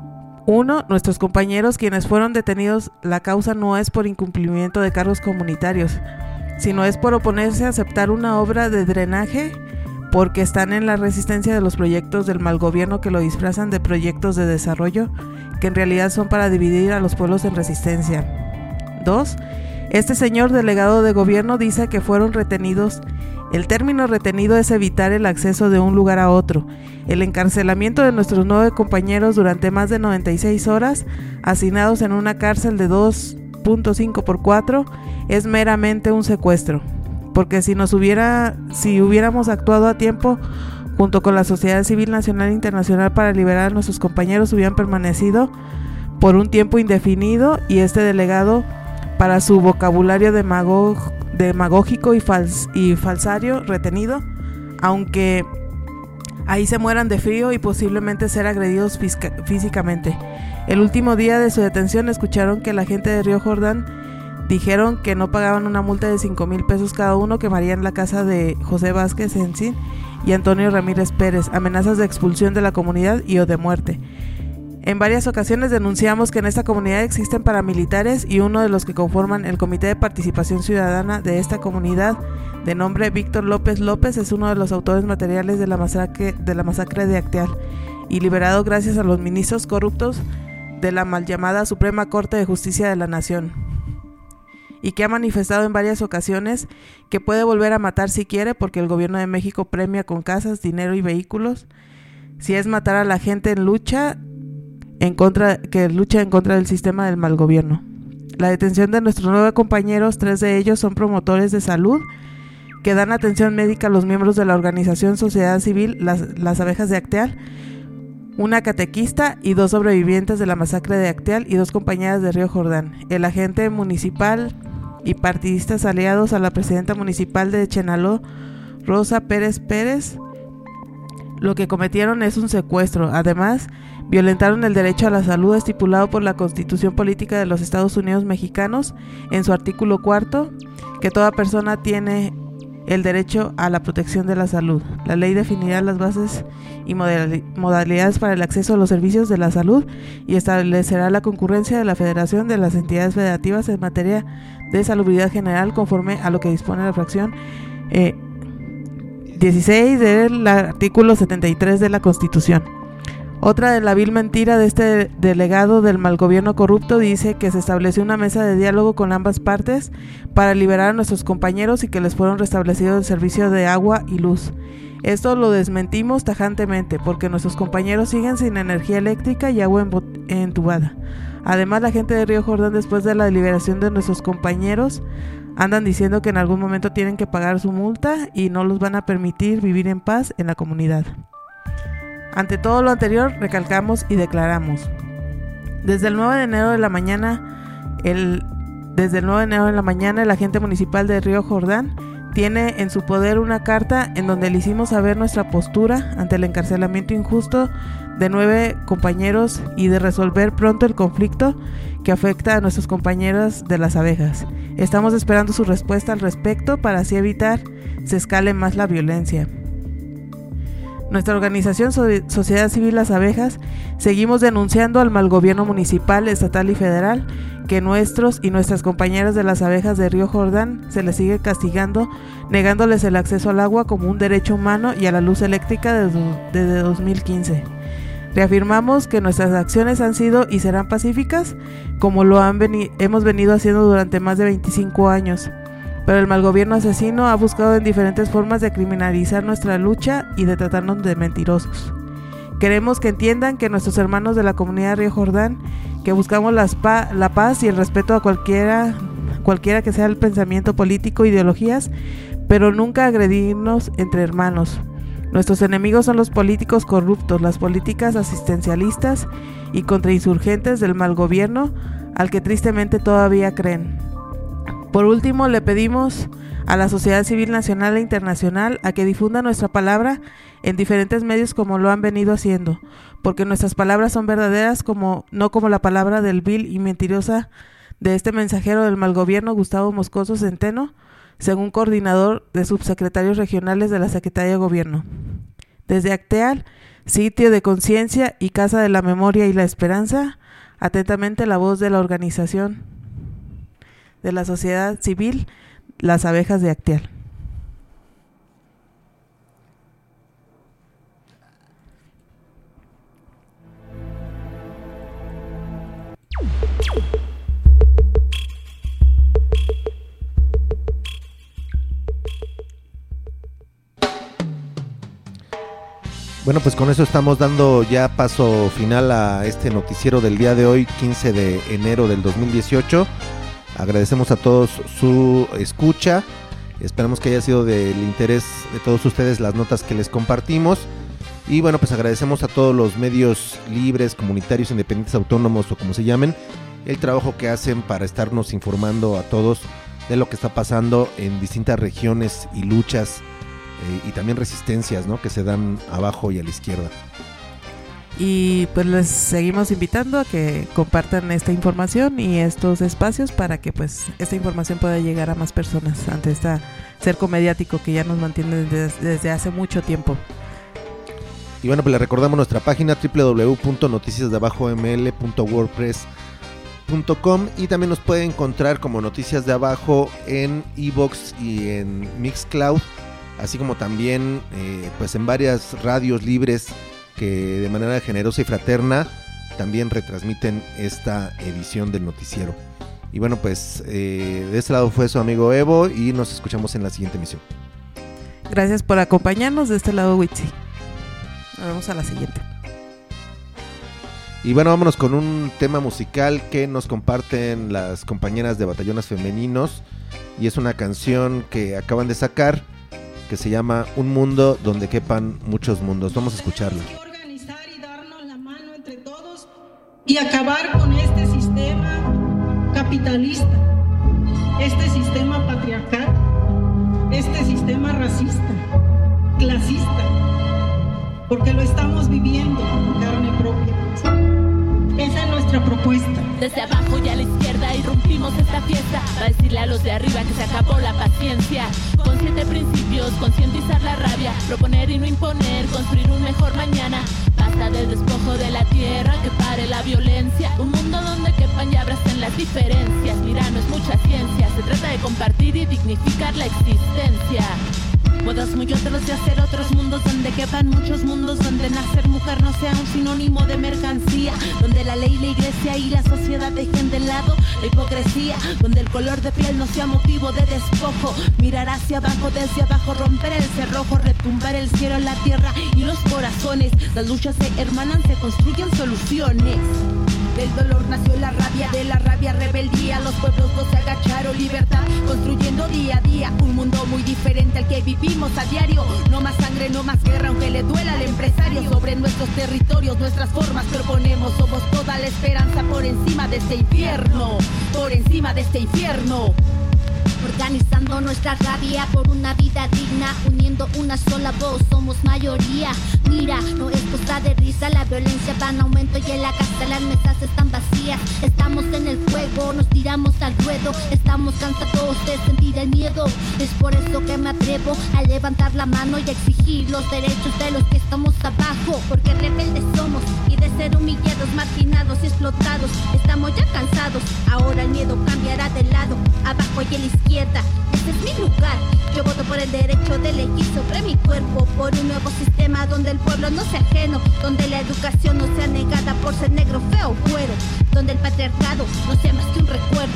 uno, nuestros compañeros quienes fueron detenidos, la causa no es por incumplimiento de cargos comunitarios, sino es por oponerse a aceptar una obra de drenaje porque están en la resistencia de los proyectos del malgobierno que lo disfrazan de proyectos de desarrollo, que en realidad son para dividir a los pueblos en resistencia. Dos, este señor delegado de gobierno dice que fueron retenidos. El término retenido es evitar el acceso de un lugar a otro. El encarcelamiento de nuestros nueve compañeros durante más de noventa y seis horas, hacinados en una cárcel de dos punto cinco por cuatro, es meramente un secuestro. Porque si nos hubiera, si hubiéramos actuado a tiempo, junto con la sociedad civil nacional e internacional para liberar a nuestros compañeros, hubieran permanecido por un tiempo indefinido y este delegado, para su vocabulario demagog, demagógico y, fals, y falsario, retenido, aunque ahí se mueran de frío y posiblemente ser agredidos fisca, físicamente. El último día de su detención escucharon que la gente de Río Jordán dijeron que no pagaban una multa de cinco mil pesos cada uno, quemarían la casa de José Vázquez Encín y Antonio Ramírez Pérez, amenazas de expulsión de la comunidad y o de muerte. En varias ocasiones denunciamos que en esta comunidad existen paramilitares y uno de los que conforman el Comité de Participación Ciudadana de esta comunidad, de nombre Víctor López López, es uno de los autores materiales de la masacre de, la masacre de Acteal y liberado gracias a los ministros corruptos de la mal llamada Suprema Corte de Justicia de la Nación, y que ha manifestado en varias ocasiones que puede volver a matar si quiere, porque el gobierno de México premia con casas, dinero y vehículos si es matar a la gente en lucha en contra que lucha en contra del sistema del mal gobierno. La detención de nuestros nueve compañeros, tres de ellos son promotores de salud que dan atención médica a los miembros de la organización Sociedad Civil Las, las Abejas de Acteal, una catequista y dos sobrevivientes de la masacre de Acteal y dos compañeras de Río Jordán. El agente municipal y partidistas aliados a la presidenta municipal de Chenaló, Rosa Pérez Pérez, lo que cometieron es un secuestro. Además, violentaron el derecho a la salud estipulado por la Constitución Política de los Estados Unidos Mexicanos en su artículo cuarto, que toda persona tiene el derecho a la protección de la salud. La ley definirá las bases y modalidades para el acceso a los servicios de la salud y establecerá la concurrencia de la Federación de las entidades federativas en materia de salubridad general conforme a lo que dispone la fracción eh, dieciséis del artículo setenta y tres de la Constitución. Otra de la vil mentira de este delegado del malgobierno corrupto dice que se estableció una mesa de diálogo con ambas partes para liberar a nuestros compañeros y que les fueron restablecidos el servicio de agua y luz. Esto lo desmentimos tajantemente porque nuestros compañeros siguen sin energía eléctrica y agua entubada. Además, la gente de Río Jordán, después de la liberación de nuestros compañeros, andan diciendo que en algún momento tienen que pagar su multa y no los van a permitir vivir en paz en la comunidad. Ante todo lo anterior, recalcamos y declaramos: desde el nueve de enero de la mañana, el, desde el nueve de enero de la mañana, el agente municipal de Río Jordán tiene en su poder una carta en donde le hicimos saber nuestra postura ante el encarcelamiento injusto de nueve compañeros y de resolver pronto el conflicto que afecta a nuestros compañeros de las abejas. Estamos esperando su respuesta al respecto para así evitar se escale más la violencia. Nuestra organización Sociedad Civil Las Abejas seguimos denunciando al malgobierno municipal, estatal y federal que nuestros y nuestras compañeras de las abejas de Río Jordán se les sigue castigando, negándoles el acceso al agua como un derecho humano y a la luz eléctrica desde, desde dos mil quince. Reafirmamos que nuestras acciones han sido y serán pacíficas, como lo han veni- hemos venido haciendo durante más de veinticinco años. Pero el malgobierno asesino ha buscado en diferentes formas de criminalizar nuestra lucha y de tratarnos de mentirosos. Queremos que entiendan que nuestros hermanos de la comunidad de Río Jordán, que buscamos las pa- la paz y el respeto a cualquiera, cualquiera que sea el pensamiento político, ideologías, pero nunca agredirnos entre hermanos, Nuestros enemigos son los políticos corruptos, las políticas asistencialistas y contrainsurgentes del mal gobierno al que tristemente todavía creen. Por último, le pedimos a la sociedad civil nacional e internacional a que difunda nuestra palabra en diferentes medios como lo han venido haciendo, porque nuestras palabras son verdaderas, como no como la palabra del vil y mentirosa de este mensajero del mal gobierno, Gustavo Moscoso Centeno, según coordinador de subsecretarios regionales de la Secretaría de Gobierno. Desde Acteal, sitio de conciencia y casa de la memoria y la esperanza, atentamente la voz de la organización de la sociedad civil, Las Abejas de Acteal. Bueno, pues con eso estamos dando ya paso final a este noticiero del día de hoy, quince de enero del dos mil dieciocho. Agradecemos a todos su escucha. Esperamos que haya sido del interés de todos ustedes las notas que les compartimos. Y bueno, pues agradecemos a todos los medios libres, comunitarios, independientes, autónomos o como se llamen, el trabajo que hacen para estarnos informando a todos de lo que está pasando en distintas regiones y luchas eh, y también resistencias, ¿no?, que se dan abajo y a la izquierda. Y pues les seguimos invitando a que compartan esta información y estos espacios para que pues esta información pueda llegar a más personas ante este cerco mediático que ya nos mantiene desde, desde hace mucho tiempo. Y bueno, pues les recordamos nuestra página doble u doble u doble u punto noticias de abajo m l punto wordpress punto com y también nos puede encontrar como Noticias de Abajo en iVoox y en Mixcloud, así como también eh, pues en varias radios libres que de manera generosa y fraterna también retransmiten esta edición del noticiero. Y bueno, pues eh, de este lado fue su amigo Evo y nos escuchamos en la siguiente emisión. Gracias por acompañarnos. De este lado Witsi. Nos vemos a la siguiente. Y bueno, vámonos con un tema musical que nos comparten las compañeras de Batallones Femeninos, y es una canción que acaban de sacar que se llama Un Mundo Donde Quepan Muchos Mundos. Vamos a escucharla. Organizar y darnos la mano entre todos y acabar con este sistema capitalista, este sistema patriarcal, este sistema racista, clasista, porque lo estamos viviendo en carne propia. Esa es nuestra propuesta. Desde abajo y a la izquierda irrumpimos esta fiesta para decirle a los de arriba que se acabó la paciencia. Con siete principios, concientizar la rabia, proponer y no imponer, construir un mejor mañana. Basta del despojo de la tierra, que pare la violencia. Un mundo donde quepan y abracen las diferencias. Mira, no es mucha ciencia, se trata de compartir y dignificar la existencia. Modos muy otros de hacer otros mundos donde quepan muchos mundos, donde nacer mujer no sea un sinónimo de mercancía, donde la ley, la iglesia y la sociedad dejen de lado la hipocresía, donde el color de piel no sea motivo de despojo. Mirar hacia abajo, desde abajo, romper el cerrojo, retumbar el cielo, la tierra y los corazones. Las luchas se hermanan, se construyen soluciones. Del dolor nació la rabia, de la rabia rebeldía. Los pueblos no se agacharon, libertad construyendo día a día. Un mundo muy diferente al que vivimos a diario. No más sangre, no más guerra, aunque le duela al empresario. Sobre nuestros territorios, nuestras formas proponemos. Somos toda la esperanza por encima de este infierno. Por encima de este infierno. Organizando nuestra rabia por una vida digna, uniendo una sola voz, somos mayoría. Mira, no es cosa de risa, la violencia va en aumento y en la casa las mesas están vacías. Estamos en el fuego, nos tiramos al ruedo, estamos cansados de sentir el miedo. Es por eso que me atrevo a levantar la mano y a exigir los derechos de los que estamos abajo. Porque rebeldes somos y de ser humillados, marginados y explotados, estamos ya cansados. Ahora el miedo cambiará de lado, abajo y a la izquierda. Este es mi lugar, yo voto por el derecho de elegir sobre mi cuerpo, por un nuevo sistema donde el pueblo no sea ajeno, donde la educación no sea negada por ser negro, feo o güero, donde el patriarcado no sea más que un recuerdo.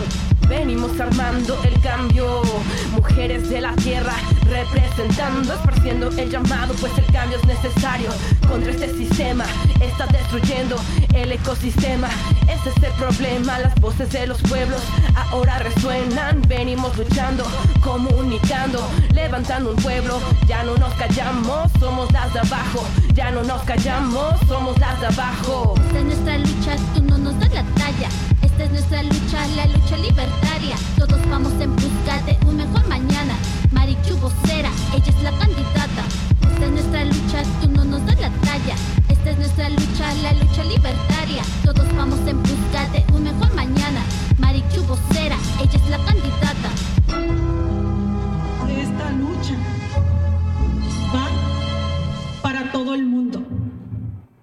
venimos armando el cambio. Mujeres de la tierra representando, esparciendo el llamado, pues el cambio es necesario. Contra este sistema está destruyendo el ecosistema. Ese es el problema, las voces de los pueblos ahora resuenan. Venimos luchando, comunicando, levantando un pueblo. Ya no nos callamos, somos las de abajo. Ya no nos callamos, somos las de abajo. De nuestra lucha tú no nos das la talla.